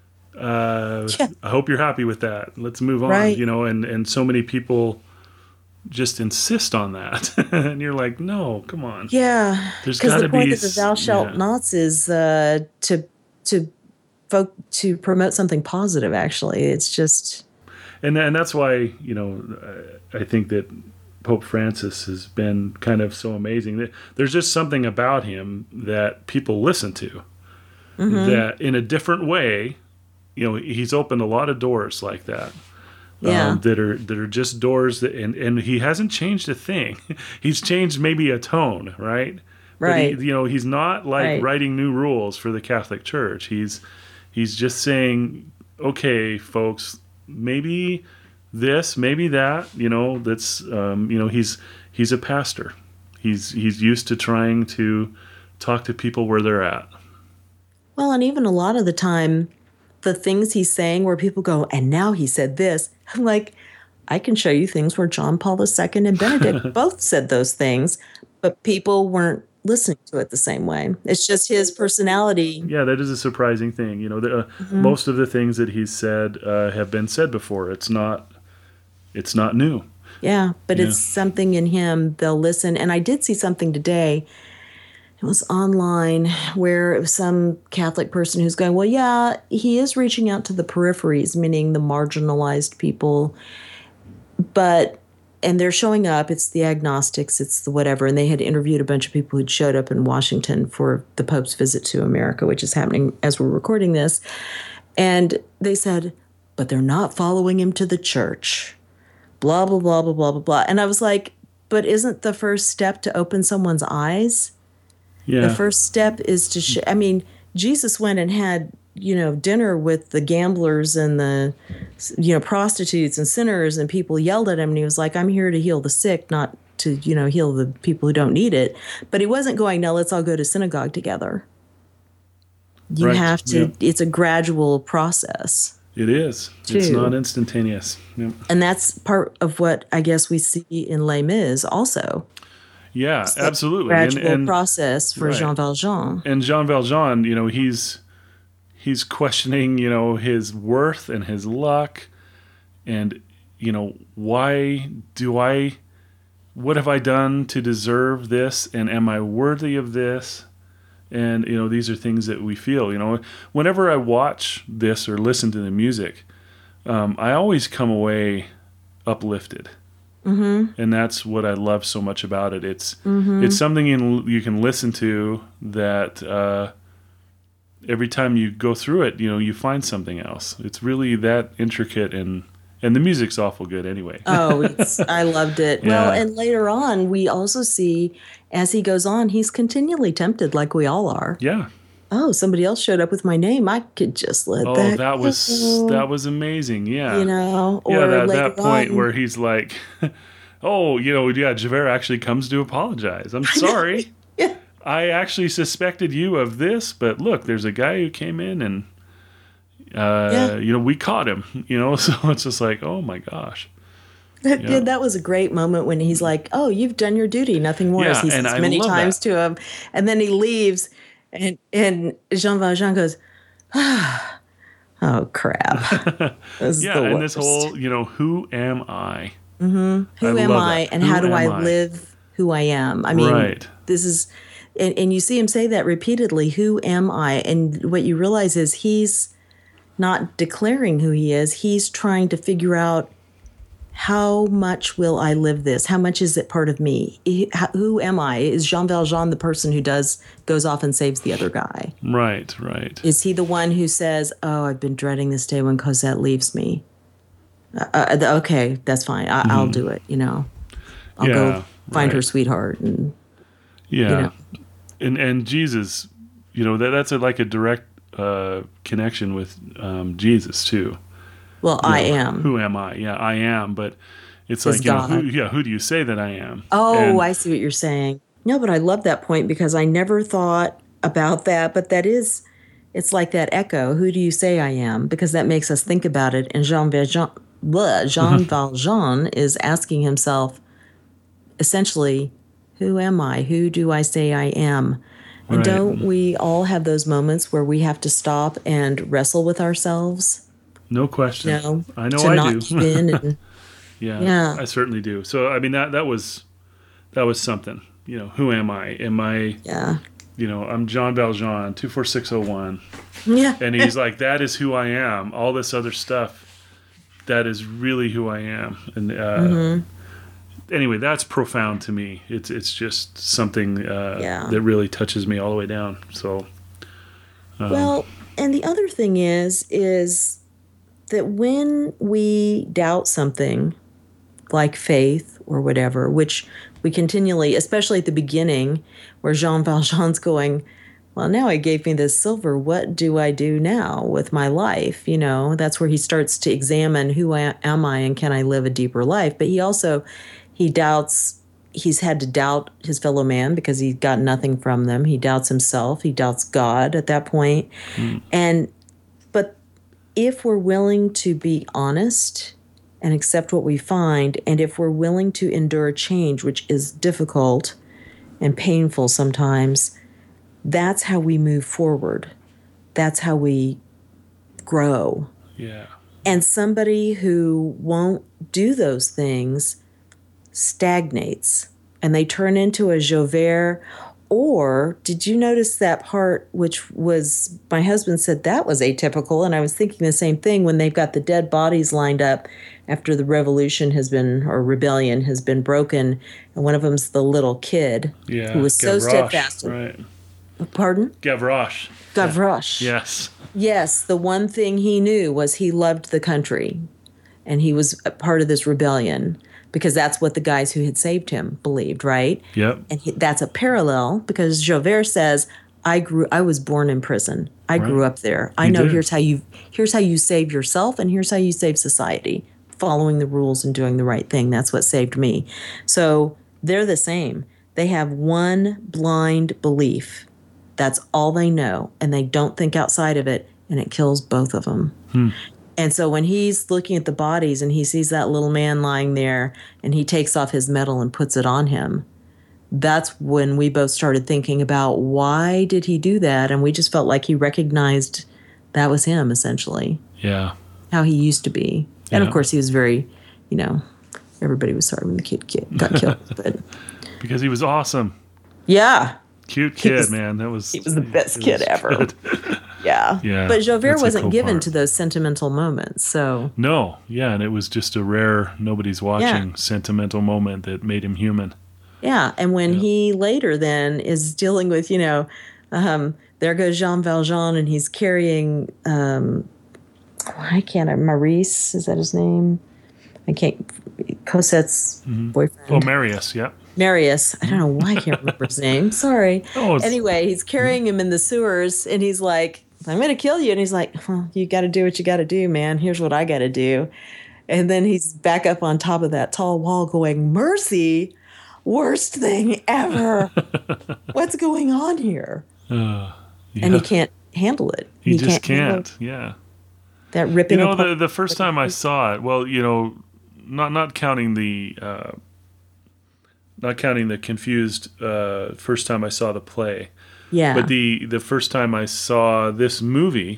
Uh, yeah. I hope you're happy with that. Let's move on, right. you know, and, and so many people just insist on that. And you're like, no, come on. Yeah. There's got to be. Because the point of the thou shalt yeah. nots is uh, to, to, folk, to promote something positive, actually. It's just. And, and that's why, you know, I think that Pope Francis has been kind of so amazing. There's just something about him that people listen to mm-hmm. that in a different way. You know, he's opened a lot of doors like that. Yeah. Um, that are that are just doors that, and, and he hasn't changed a thing. He's changed maybe a tone, right? Right. But he, you know, he's not like right. writing new rules for the Catholic Church. He's he's just saying, okay, folks, maybe this, maybe that. You know, that's um, you know, he's he's a pastor. He's he's used to trying to talk to people where they're at. Well, and even a lot of the time, the things he's saying where people go, and now he said this. I'm like, I can show you things where John Paul the Second and Benedict both said those things, but people weren't listening to it the same way. It's just his personality. Yeah, that is a surprising thing. You know, the, uh, mm-hmm. most of the things that he's said uh, have been said before. It's not, it's not new. Yeah, but yeah. it's something in him. They'll listen. And I did see something today. It was online where it was some Catholic person who's going, well, yeah, he is reaching out to the peripheries, meaning the marginalized people. But, and they're showing up, it's the agnostics, it's the whatever. And they had interviewed a bunch of people who'd showed up in Washington for the Pope's visit to America, which is happening as we're recording this. And they said, but they're not following him to the church. Blah, blah, blah, blah, blah, blah, blah. And I was like, but isn't the first step to open someone's eyes? Yeah. The first step is to sh- I mean, Jesus went and had, you know, dinner with the gamblers and the, you know, prostitutes and sinners, and people yelled at him. And he was like, I'm here to heal the sick, not to, you know, heal the people who don't need it. But he wasn't going, now let's all go to synagogue together. You right. have to, yeah. it's a gradual process. It is. Too. It's not instantaneous. Yeah. And that's part of what I guess we see in Les Mis also. Yeah, it's absolutely. Gradual and, and, process for right. Jean Valjean. And Jean Valjean, you know, he's he's questioning, you know, his worth and his luck, and you know, why do I? What have I done to deserve this? And am I worthy of this? And you know, these are things that we feel. You know, whenever I watch this or listen to the music, um, I always come away uplifted. Mm-hmm. And that's what I love so much about it. It's mm-hmm. it's something you, you can listen to that uh, every time you go through it, you know, you find something else. It's really that intricate, and and the music's awful good anyway. Oh, it's, I loved it. Yeah. Well, and later on, we also see, as he goes on, he's continually tempted, like we all are. Yeah. Oh, somebody else showed up with my name. I could just let oh, that. Oh, that was go. that was amazing. Yeah, you know, or yeah, that, later that point on, where he's like, "Oh, you know, yeah." Javert actually comes to apologize. I'm sorry. yeah. I actually suspected you of this, but look, there's a guy who came in and, uh, yeah. you know, we caught him. You know, so it's just like, oh my gosh. That, yeah. That was a great moment when he's like, "Oh, you've done your duty, nothing more." Yeah, as he says and many I love times that. to him, and then he leaves. And and Jean Valjean goes, ah, oh, crap. This yeah, and this whole, you know, who am I? Mm-hmm. Who I am I, that. and who how do I, I live who I am? I mean, right. this is, and, and you see him say that repeatedly, who am I? And what you realize is he's not declaring who he is. He's trying to figure out how much will I live this? How much is it part of me? Who am I? Is Jean Valjean the person who does goes off and saves the other guy? Right, right. Is he the one who says, "Oh, I've been dreading this day when Cosette leaves me"? Uh, uh, okay, that's fine. I, mm-hmm. I'll do it. You know, I'll yeah, go find right. her sweetheart and yeah, you know. and and Jesus, you know that that's a, like a direct uh, connection with um, Jesus too. Well, you I know, am. Who am I? Yeah, I am. But it's, it's like, you know, who, yeah, who do you say that I am? Oh, and, I see what you're saying. No, but I love that point because I never thought about that. But that is, it's like that echo. Who do you say I am? Because that makes us think about it. And Jean Valjean, bleh, Jean Valjean is asking himself, essentially, who am I? Who do I say I am? And right. don't we all have those moments where we have to stop and wrestle with ourselves? No question. You know, I know to I not do. Give in and, yeah, yeah, I certainly do. So I mean that that was that was something. You know, who am I? Am I? Yeah. You know, I'm Jean Valjean, two four six zero one. Yeah. And he's like, that is who I am. All this other stuff, that is really who I am. And uh, mm-hmm. anyway, that's profound to me. It's it's just something uh, yeah. that really touches me all the way down. So. Um, well, and the other thing is is. that when we doubt something like faith or whatever, which we continually, especially at the beginning, where Jean Valjean's going, well, now he gave me this silver. What do I do now with my life? You know, that's where he starts to examine who I, am I and can I live a deeper life? But he also, he doubts, he's had to doubt his fellow man because he got nothing from them. He doubts himself. He doubts God at that point. Mm. And if we're willing to be honest and accept what we find, and if we're willing to endure change, which is difficult and painful sometimes, that's how we move forward. That's how we grow. Yeah. And somebody who won't do those things stagnates, and they turn into a Javert. Or did you notice that part, which was, my husband said that was atypical, and I was thinking the same thing when they've got the dead bodies lined up after the revolution has been, or rebellion has been broken, and one of them's the little kid yeah, who was so Gavroche, steadfast. Right. Pardon? Gavroche. Gavroche. Yeah. Yes. Yes, the one thing he knew was he loved the country, and he was a part of this rebellion. Because that's what the guys who had saved him believed, right? Yep. And he, that's a parallel because Javert says, "I grew. I was born in prison. I right. grew up there. I he know did. here's how you here's how you save yourself, and here's how you save society. Following the rules and doing the right thing. That's what saved me." So they're the same. They have one blind belief. That's all they know, and they don't think outside of it, and it kills both of them. Hmm. And so when he's looking at the bodies and he sees that little man lying there and he takes off his medal and puts it on him, that's when we both started thinking about why did he do that? And we just felt like he recognized that was him, essentially. Yeah. How he used to be. Yeah. And, of course, he was very, you know, everybody was sorry when the kid, kid got killed. But because he was awesome. Yeah. Cute kid, was, man. That was He was the best kid ever. Yeah. Yeah. But Javert wasn't cool given part. to those sentimental moments, so. No. Yeah, and it was just a rare, nobody's watching yeah. sentimental moment that made him human. Yeah, and when yeah. he later then is dealing with, you know, um, there goes Jean Valjean and he's carrying, um, I can't, Maurice, is that his name? I can't, Cosette's mm-hmm. boyfriend. Oh, Marius, yeah. Marius. I don't know why I can't remember his name. Sorry. Oh, anyway, he's carrying him in the sewers, and he's like, I'm going to kill you. And he's like, well, you got to do what you got to do, man. Here's what I got to do. And then he's back up on top of that tall wall going, mercy, worst thing ever. What's going on here? Uh, yeah. And he can't handle it. He, he just can't. can't, yeah. That ripping You know, apart. the, the first time I saw it, well, you know, not not counting the... Uh, Not counting the confused uh, first time I saw the play. Yeah. But the, the first time I saw this movie,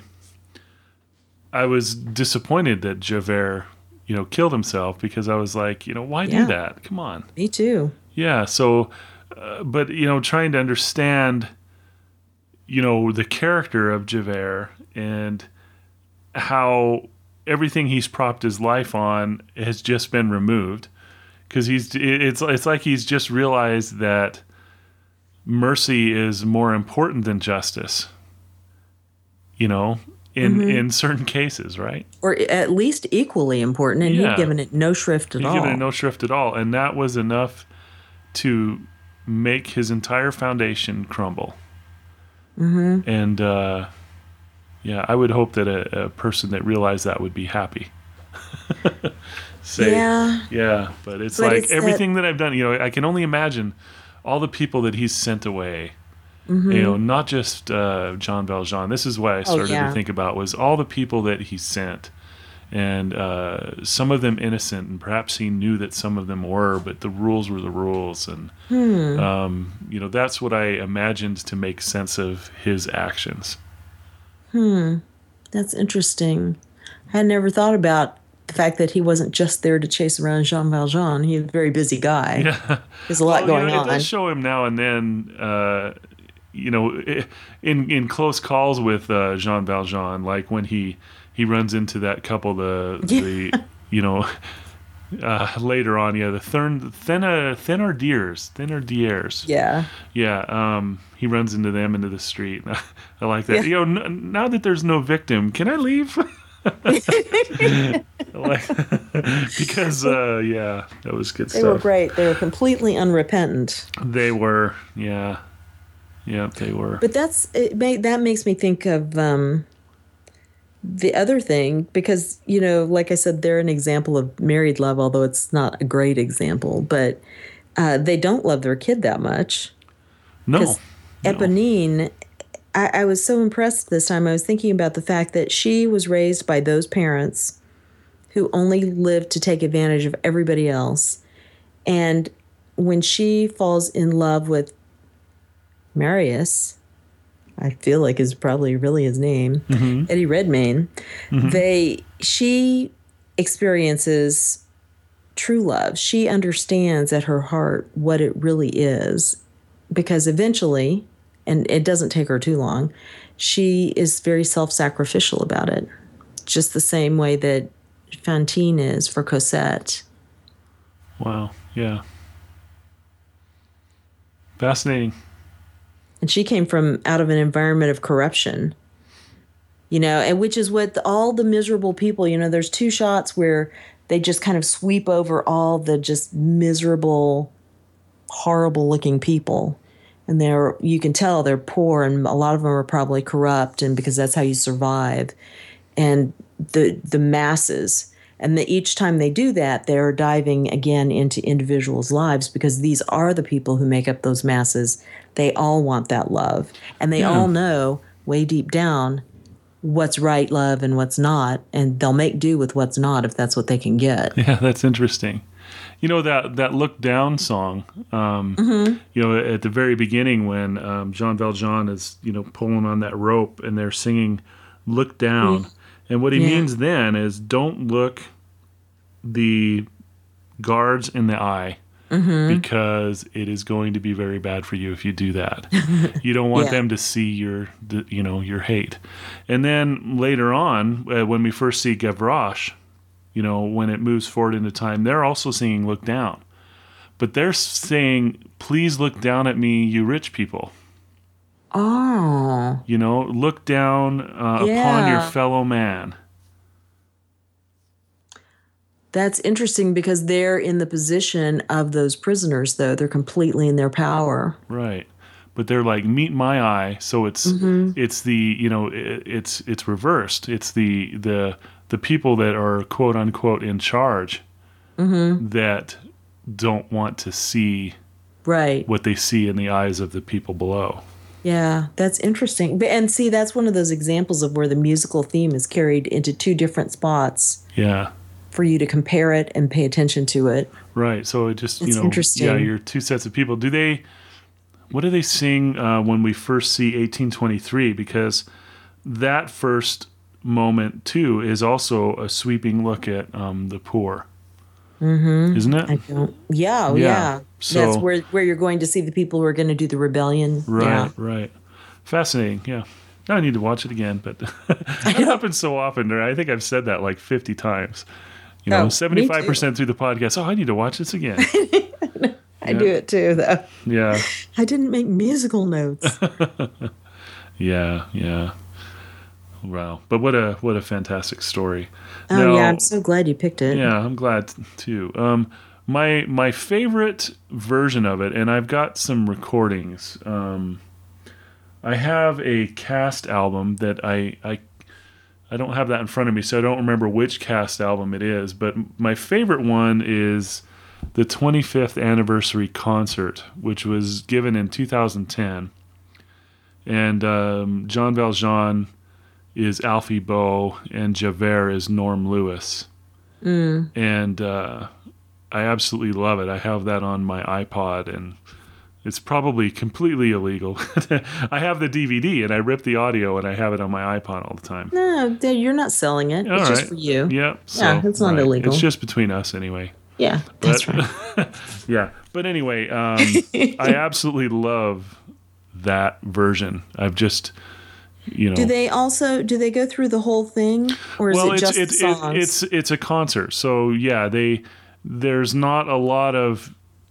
I was disappointed that Javert, you know, killed himself because I was like, you know, why yeah. do that? Come on. Me too. Yeah. So, uh, but, you know, trying to understand, you know, the character of Javert and how everything he's propped his life on has just been removed, because he's it's it's like he's just realized that mercy is more important than justice, you know, in mm-hmm. in certain cases, right? Or at least equally important, and yeah. he'd given it no shrift at he'd all. He'd given it no shrift at all, and that was enough to make his entire foundation crumble. Mm-hmm. And uh, yeah, I would hope that a, a person that realized that would be happy. Say, yeah, yeah, but it's but like it's everything that, that I've done. You know, I can only imagine all the people that he's sent away. Mm-hmm. You know, not just uh, Jean Valjean. This is what I started oh, yeah. to think about, was all the people that he sent, and uh, some of them innocent, and perhaps he knew that some of them were, but the rules were the rules, and hmm. um, you know, that's what I imagined to make sense of his actions. Hmm, that's interesting. I had never thought about the fact that he wasn't just there to chase around Jean Valjean. He's a very busy guy. Yeah. There's a lot well, going you know, on. It does show him now and then, uh, you know, in in close calls with uh, Jean Valjean, like when he, he runs into that couple, the, Yeah. the you know, uh, later on, yeah, the Thern, Thena, Thénardiers, Thénardiers. Yeah. Yeah, um, he runs into them into the street. I like that. Yeah. You know, n- now that there's no victim, can I leave? like, because uh, yeah, that was good they stuff. They were great. They were completely unrepentant. They were, yeah, yeah, they were. But that's it. May, that makes me think of um, the other thing, because you know, like I said, they're an example of married love, although it's not a great example. But uh, they don't love their kid that much. No, no. Eponine. I, I was so impressed this time. I was thinking about the fact that she was raised by those parents who only lived to take advantage of everybody else. And when she falls in love with Marius, I feel like is probably really his name, mm-hmm. Eddie Redmayne, mm-hmm. they she experiences true love. She understands at her heart what it really is, because eventually, and it doesn't take her too long, she is very self-sacrificial about it. Just the same way that Fantine is for Cosette. Wow, yeah. Fascinating. And she came from out of an environment of corruption, you know, and which is what the, all the miserable people, you know, there's two shots where they just kind of sweep over all the just miserable, horrible looking people. And they're, you can tell they're poor, and a lot of them are probably corrupt, and because that's how you survive. And the the masses, and the, each time they do that, they're diving again into individuals' lives, because these are the people who make up those masses. They all want that love, and they yeah. all know way deep down what's right love and what's not, and they'll make do with what's not if that's what they can get. Yeah, that's interesting. You know, that, that Look Down song, um, mm-hmm. you know, at the very beginning when um, Jean Valjean is, you know, pulling on that rope and they're singing Look Down. Mm. And what he yeah. means then is don't look the guards in the eye, mm-hmm. because it is going to be very bad for you if you do that. You don't want yeah. them to see your, you know, your hate. And then later on, uh, when we first see Gavroche, you know, when it moves forward into time, they're also singing Look Down. But they're saying, please look down at me, you rich people. Oh. You know, look down uh, yeah. upon your fellow man. That's interesting, because they're in the position of those prisoners, though. They're completely in their power. Right. But they're like, meet my eye. So it's mm-hmm. it's the, you know, it, it's it's reversed. It's the the the people that are quote unquote in charge mm-hmm. that don't want to see right. what they see in the eyes of the people below. Yeah, that's interesting. And see, that's one of those examples of where the musical theme is carried into two different spots. Yeah. For you to compare it and pay attention to it. Right. So it just, it's you know, interesting. yeah, you're two sets of people. Do they, what do they sing uh, when we first see eighteen twenty-three? Because that first moment, too, is also a sweeping look at um, the poor. Mm-hmm. Isn't it? I don't. Yeah, yeah. yeah. So, that's where where you're going to see the people who are going to do the rebellion. Right, yeah. right. Fascinating, yeah. I need to watch it again, but it happens so often. I think I've said that like fifty times. You know, Oh, me seventy-five percent too. through the podcast. Oh, I need to watch this again. I do it too, though. Yeah, I didn't make musical notes. yeah, yeah. Wow, but what a what a fantastic story. Oh Now, yeah, I'm so glad you picked it. yeah, I'm glad too. Um, my my favorite version of it, and I've got some recordings. Um, I have a cast album that I, I I don't have that in front of me, so I don't remember which cast album it is. But my favorite one is the twenty-fifth anniversary concert, which was given in two thousand ten, and um, Jean Valjean is Alfie Boe, and Javert is Norm Lewis, Mm. and uh, I absolutely love it. I have that on my iPod, and it's probably completely illegal. I have the D V D, and I rip the audio, and I have it on my iPod all the time. No, Dad, you're not selling it. All it's right. just for you. Yep. Yeah, it's not illegal. It's just between us anyway. Yeah, But, that's right. yeah. But anyway, um, I absolutely love that version. I've just, you know. Do they also do they go through the whole thing, or is well, it it's just it, the it, songs? it's it's a concert, so yeah, they there's not a lot of,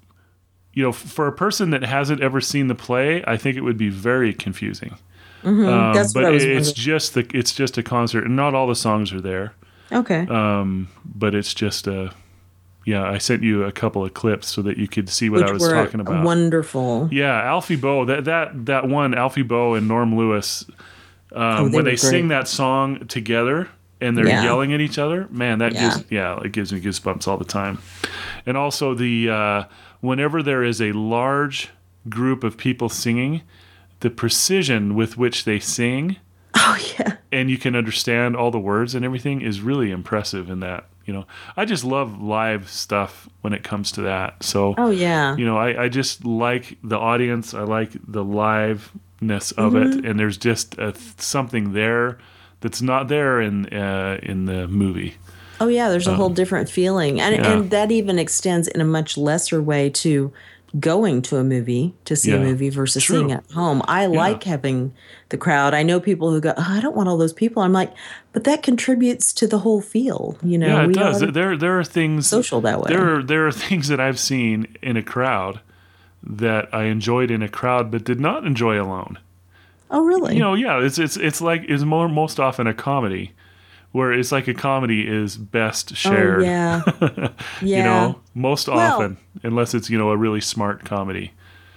you know, for a person that hasn't ever seen the play, I think it would be very confusing. Mhm, Um, that's but what I was it's wondering. just the it's just a concert, and not all the songs are there. Okay. Um, but it's just a yeah. I sent you a couple of clips so that you could see what Which I was were talking about. wonderful. Yeah, Alfie Boe. That that that one, Alfie Boe and Norm Lewis. Um, Oh, they when were they sing great. that song together and they're Yeah. yelling at each other, man, that Yeah. gives yeah, it gives me goosebumps all the time. And also the uh, whenever there is a large group of people singing, the precision with which they sing, Oh yeah. and you can understand all the words and everything, is really impressive in that. You know, I just love live stuff when it comes to that. So, Oh yeah. you know, I, I just like the audience. I like the liveness of it, and there's just a, something there that's not there in uh, in the movie. Oh yeah. There's a whole different feeling, and yeah. and that even extends in a much lesser way to going to a movie to see Yeah. a movie versus True. seeing it at home. I like having the crowd. I know people who go, oh, I don't want all those people. I'm like, but that contributes to the whole feel. You know, Yeah, it we does. are There there are things social that way. There are there are things that I've seen in a crowd that I enjoyed in a crowd, but did not enjoy alone. Oh really? You know, yeah, it's it's it's like it's more most often a comedy, where it's like a comedy is best shared. Oh, yeah. Yeah. You know, most Well- often, unless it's you know a really smart comedy.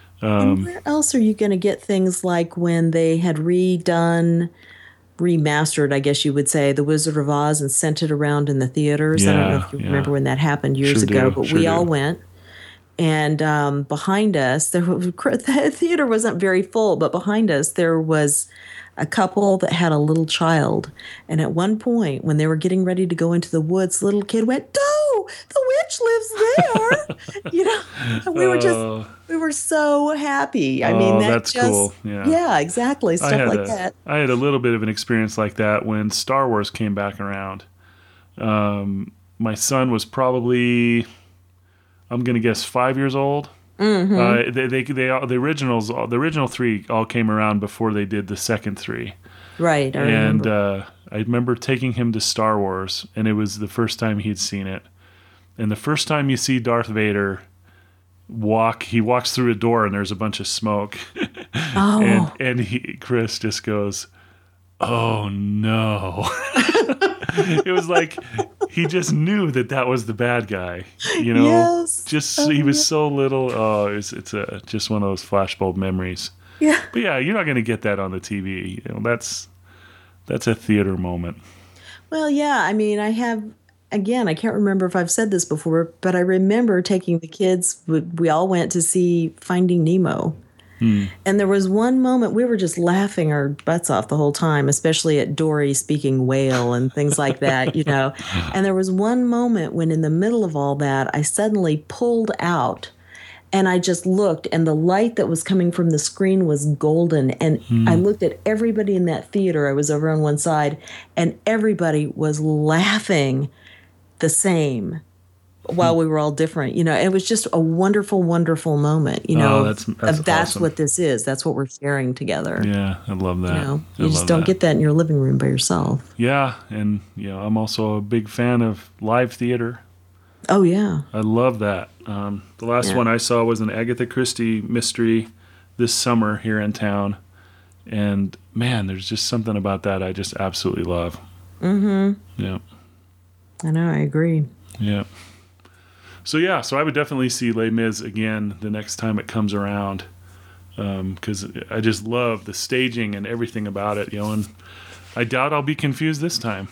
And where else are you going to get things like when they had redone, remastered, I guess you would say, The Wizard of Oz and sent it around in the theaters? I don't know Yeah, if you yeah. remember when that happened years Sure ago, do, but sure we do. all went. And um, behind us, there was, the theater wasn't very full, but behind us there was a couple that had a little child. And at one point, when they were getting ready to go into the woods, the little kid went, "No, the witch lives there." You know, and we were just Oh. we were so happy. I Oh, mean, that that's just cool. Yeah. yeah, exactly, I stuff had like a, that. I had a little bit of an experience like that when Star Wars came back around. Um, my son was probably, I'm going to guess, five years old. Mm-hmm. Uh, they, they, they, all- the originals, all- the original three all came around before they did the second three. Right, I And remember. uh, I remember taking him to Star Wars, and it was the first time he'd seen it. And the first time you see Darth Vader walk, he walks through a door, and there's a bunch of smoke. Oh, and and he, Chris just goes, "Oh no!" It was like he just knew that that was the bad guy. You know, Yes. just Oh, he was yeah. so little. Oh, it's it's a just one of those flashbulb memories. yeah. But yeah, you're not going to get that on the T V. You know, that's that's a theater moment. Well, yeah. I mean, I have, again, I can't remember if I've said this before, but I remember taking the kids, we we all went to see Finding Nemo. And there was one moment we were just laughing our butts off the whole time, especially at Dory speaking whale and things like that, you know. And there was one moment when, in the middle of all that, I suddenly pulled out and I just looked, and the light that was coming from the screen was golden. And I looked at everybody in that theater. I was over on one side, and everybody was laughing the same. while we were all different. You know, it was just a wonderful, wonderful moment. You know, Oh, that's that's, that's awesome. what this is. That's what we're sharing together. Yeah, I love that. You know, I you just love don't that. get that in your living room by yourself. Yeah, and you know, I'm also a big fan of live theater. Oh yeah, I love that. Um, the last Yeah. one I saw was an Agatha Christie mystery this summer here in town, and man, there's just something about that I just absolutely love. Mm-hmm. Yeah, I know. I agree. yeah. So yeah, so I would definitely see Les Mis again the next time it comes around, because I just love the staging and everything about it. You know, and I doubt I'll be confused this time.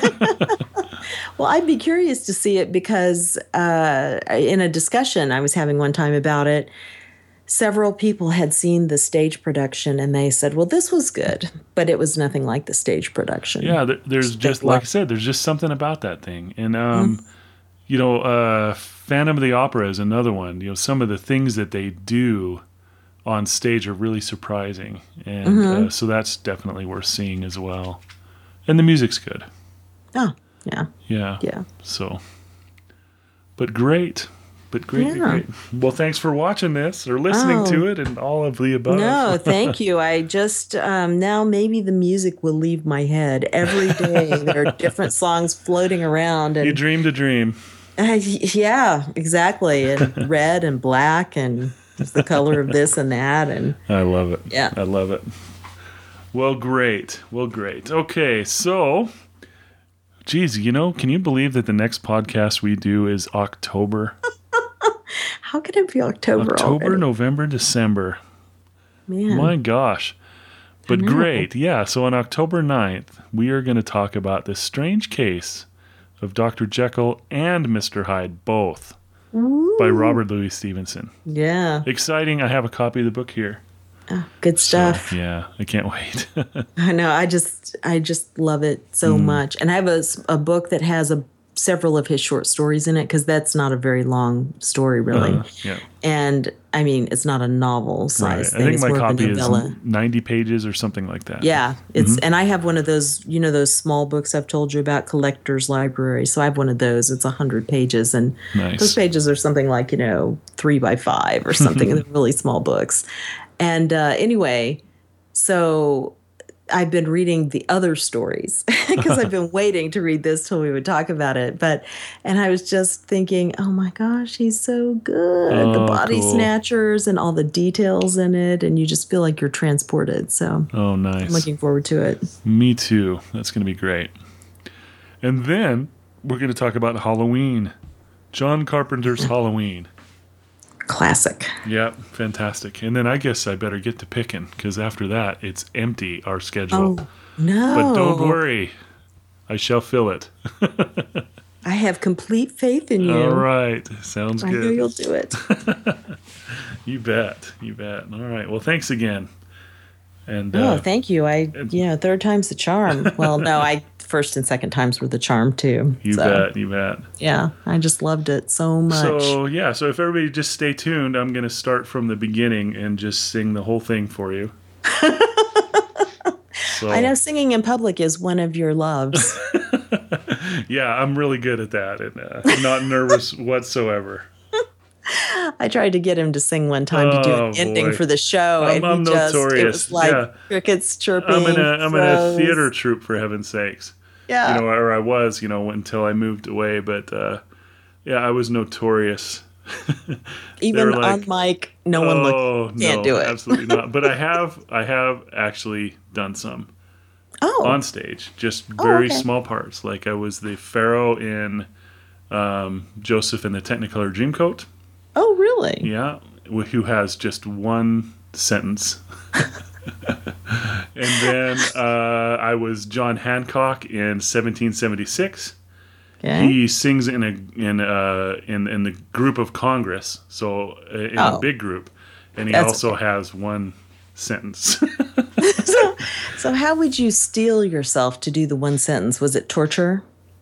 Well, I'd be curious to see it because uh, in a discussion I was having one time about it, several people had seen the stage production and they said, well, this was good, but it was nothing like the stage production. Yeah, there, there's They just, like I love- said, there's just something about that thing. And, um, you know, uh, Phantom of the Opera is another one. You know, some of the things that they do on stage are really surprising. And uh, so that's definitely worth seeing as well. And the music's good. Oh, yeah. Yeah. Yeah. So, but great. But great, Yeah. great. Well, thanks for watching this or listening Oh. to it and all of the above. No, thank you. I just, um, now maybe the music will leave my head. Every day there are different songs floating around. You And dreamed a dream. uh, yeah, exactly. And red and black and just the color of this and that. And I love it. Yeah. I love it. Well, great. Well, great. Okay, so, geez, you know, can you believe that the next podcast we do is October? how can it be October October, already? November, December. Man. My gosh. But know. great. Yeah, so on October ninth, we are going to talk about the strange case of Doctor Jekyll and Mister Hyde, both, by Robert Louis Stevenson. Yeah. Exciting. I have a copy of the book here. Oh, good stuff. So, yeah, I can't wait. I know. I just, I just love it so Mm. much. And I have a, s- a book that has a several of his short stories in it because that's not a very long story, really. Uh, yeah. And I mean, it's not a novel Right. size I thing. think It's my more of a copy is novella. ninety pages or something like that. Yeah, it's Mm-hmm. and I have one of those, you know, those small books I've told you about, collector's library. So I have one of those. It's a hundred pages, and Nice. those pages are something like, you know, three by five or something. They're really small books. And uh, anyway, so I've been reading the other stories because I've been waiting to read this till we would talk about it. But and I was just thinking, oh my gosh, he's so good. the Oh, body cool. snatchers and all the details in it, and you just feel like you're transported. So Oh, nice. I'm looking forward to it. Me too. That's going to be great. And then we're going to talk about Halloween. John Carpenter's Halloween. Classic. Yep, fantastic. And then I guess I better get to picking because after that it's empty, our schedule. Oh no! But don't worry, I shall fill it. I have complete faith in you. All right, sounds I know good. you'll do it. You bet, you bet. All right, well, thanks again. And Oh, uh, thank you. I yeah, third time's the charm. Well, no, I first and second times were the charm too. you So, bet, you bet. Yeah, I just loved it so much. So yeah, so if everybody just stay tuned, I'm going to start from the beginning and just sing the whole thing for you. So, I know singing in public is one of your loves. yeah, I'm really good at that, and uh, not nervous whatsoever. I tried to get him to sing one time to do Oh, an ending boy. for the show, I'm- and he I'm just it notorious. was like Yeah. crickets chirping. I'm in a I'm in a crows. theater troupe for heaven's sakes. Yeah. You know, or I was, you know, until I moved away. But uh, yeah, I was notorious. Even were like, on mic, no one looked. Oh can't no, do it. absolutely not. But I have I have actually done some Oh, on stage, just very okay. small parts. Like I was the Pharaoh in um, Joseph and the Technicolor Dreamcoat. oh, really? Yeah, wh- who has just one sentence. And then uh, I was John Hancock in seventeen seventy-six. Okay. He sings in a in uh in in the group of Congress, so uh, in Oh. a big group, and he That's also has one sentence. so, so how would you steel yourself to do the one sentence? Was it torture?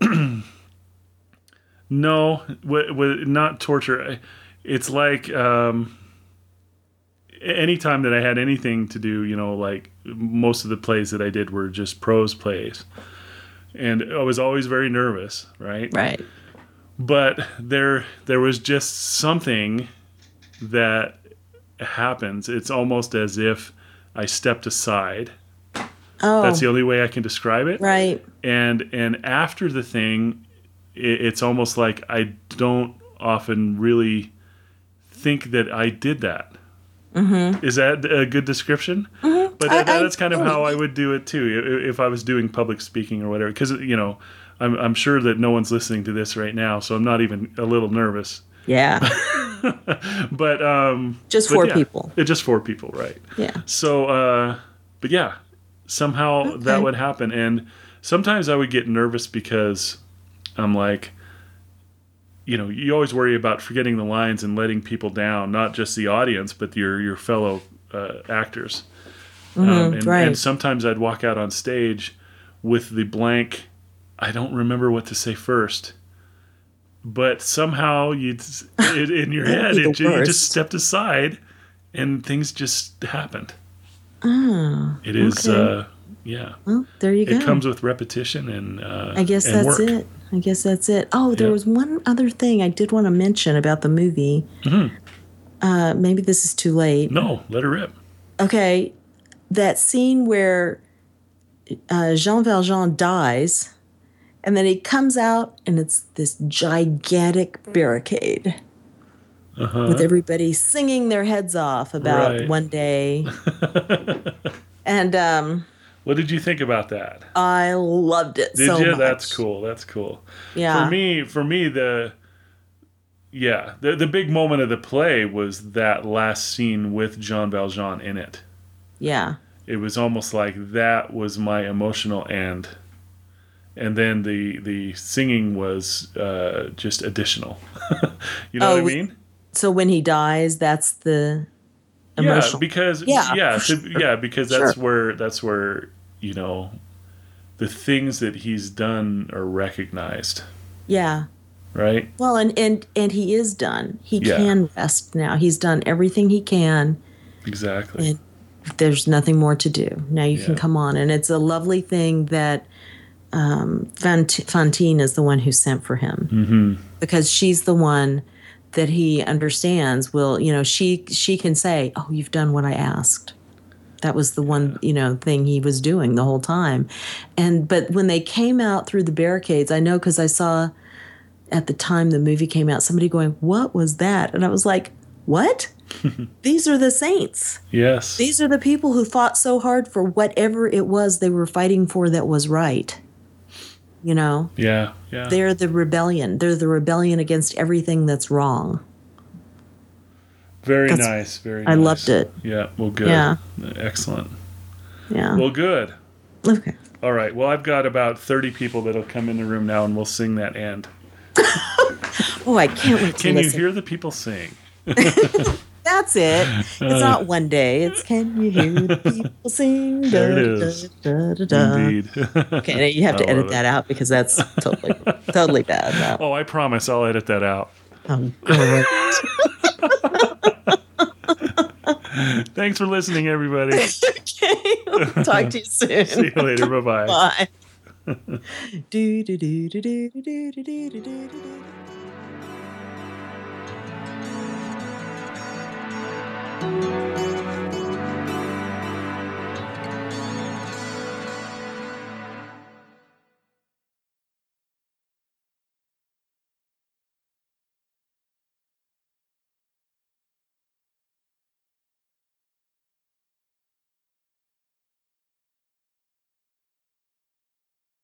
No, w- w- not torture. It's like um, anytime that I had anything to do, you know, like most of the plays that I did were just prose plays. And I was always very nervous, right? Right. But there there was just something that happens. It's almost as if I stepped aside. Oh, That's the only way I can describe it. right. And and after the thing, it, it's almost like I don't often really think that I did that. Mm-hmm. Is that a good description? Mm-hmm. But I, that, I, that's kind of how I would do it too, if I was doing public speaking or whatever. Because you know, I'm I'm sure that no one's listening to this right now, so I'm not even a little nervous. Yeah. But um, Just but four yeah, people. It's just four people, right? Yeah. So, uh, but yeah, somehow Okay. that would happen, and sometimes I would get nervous because I'm like, you know, you always worry about forgetting the lines and letting people down, not just the audience, but your your fellow uh, actors. Mm-hmm, um, and, right. and sometimes I'd walk out on stage with the blank, I don't remember what to say first. But somehow you, in your head, it, you worst. just stepped aside, and things just happened. Oh, It is, okay. uh, yeah. Well, there you go. It comes with repetition and uh, I guess and that's work. it. I guess that's it. Oh, there Yeah. was one other thing I did want to mention about the movie. Mm-hmm. Uh, maybe this is too late. No, let her rip. Okay, that scene where uh, Jean Valjean dies, and then he comes out, and it's this gigantic barricade Uh-huh. with everybody singing their heads off about Right. one day. And um, What did you think about that? I loved it Did so you? much. That's cool. That's cool. Yeah. For me, for me, the yeah, the the big moment of the play was that last scene with Jean Valjean in it. Yeah. It was almost like that was my emotional end, and then the the singing was uh, just additional. You know Oh, what I we- mean? So when he dies, that's the Yeah, emotional. because Yeah, yeah, for to- yeah, because that's Sure. where that's where you know the things that he's done are recognized, Yeah. right? Well, and, and, and he is done. He Yeah. can rest now. He's done everything he can, Exactly. and there's nothing more to do. Now you can Yeah. come on. And it's a lovely thing that um, Fant- Fantine is the one who sent for him. Mm-hmm. Because she's the one that he understands will, you know, she she can say, "Oh, you've done what I asked." That was the one, you know, thing he was doing the whole time. And but when they came out through the barricades, I know because I saw at the time the movie came out, somebody going, "What was that?" And I was like, "What? These are the saints. Yes. These are the people who fought so hard for whatever it was they were fighting for that was right." You know? Yeah. Yeah. They're the rebellion. They're the rebellion against everything that's wrong. Very That's- nice. Very. I nice. loved it. Yeah. Well, good. Yeah. Excellent. Yeah. Well, good. Okay. All right. Well, I've got about thirty people that'll come in the room now, and we'll sing that end. Oh, I can't wait to Can you listen. hear the people sing? That's it. It's not one day. It's can you hear the people sing? Da, There it is. Da, da, da, da. Indeed. Okay, you have to I love edit it. that out because that's totally, totally bad. No. Oh, I promise I'll edit that out. Oh, great. Thanks for listening, everybody. Okay, we'll talk to you soon. See you later. Bye-bye. Bye. do, do, do, do, do, do, do, do, do, do, do, do.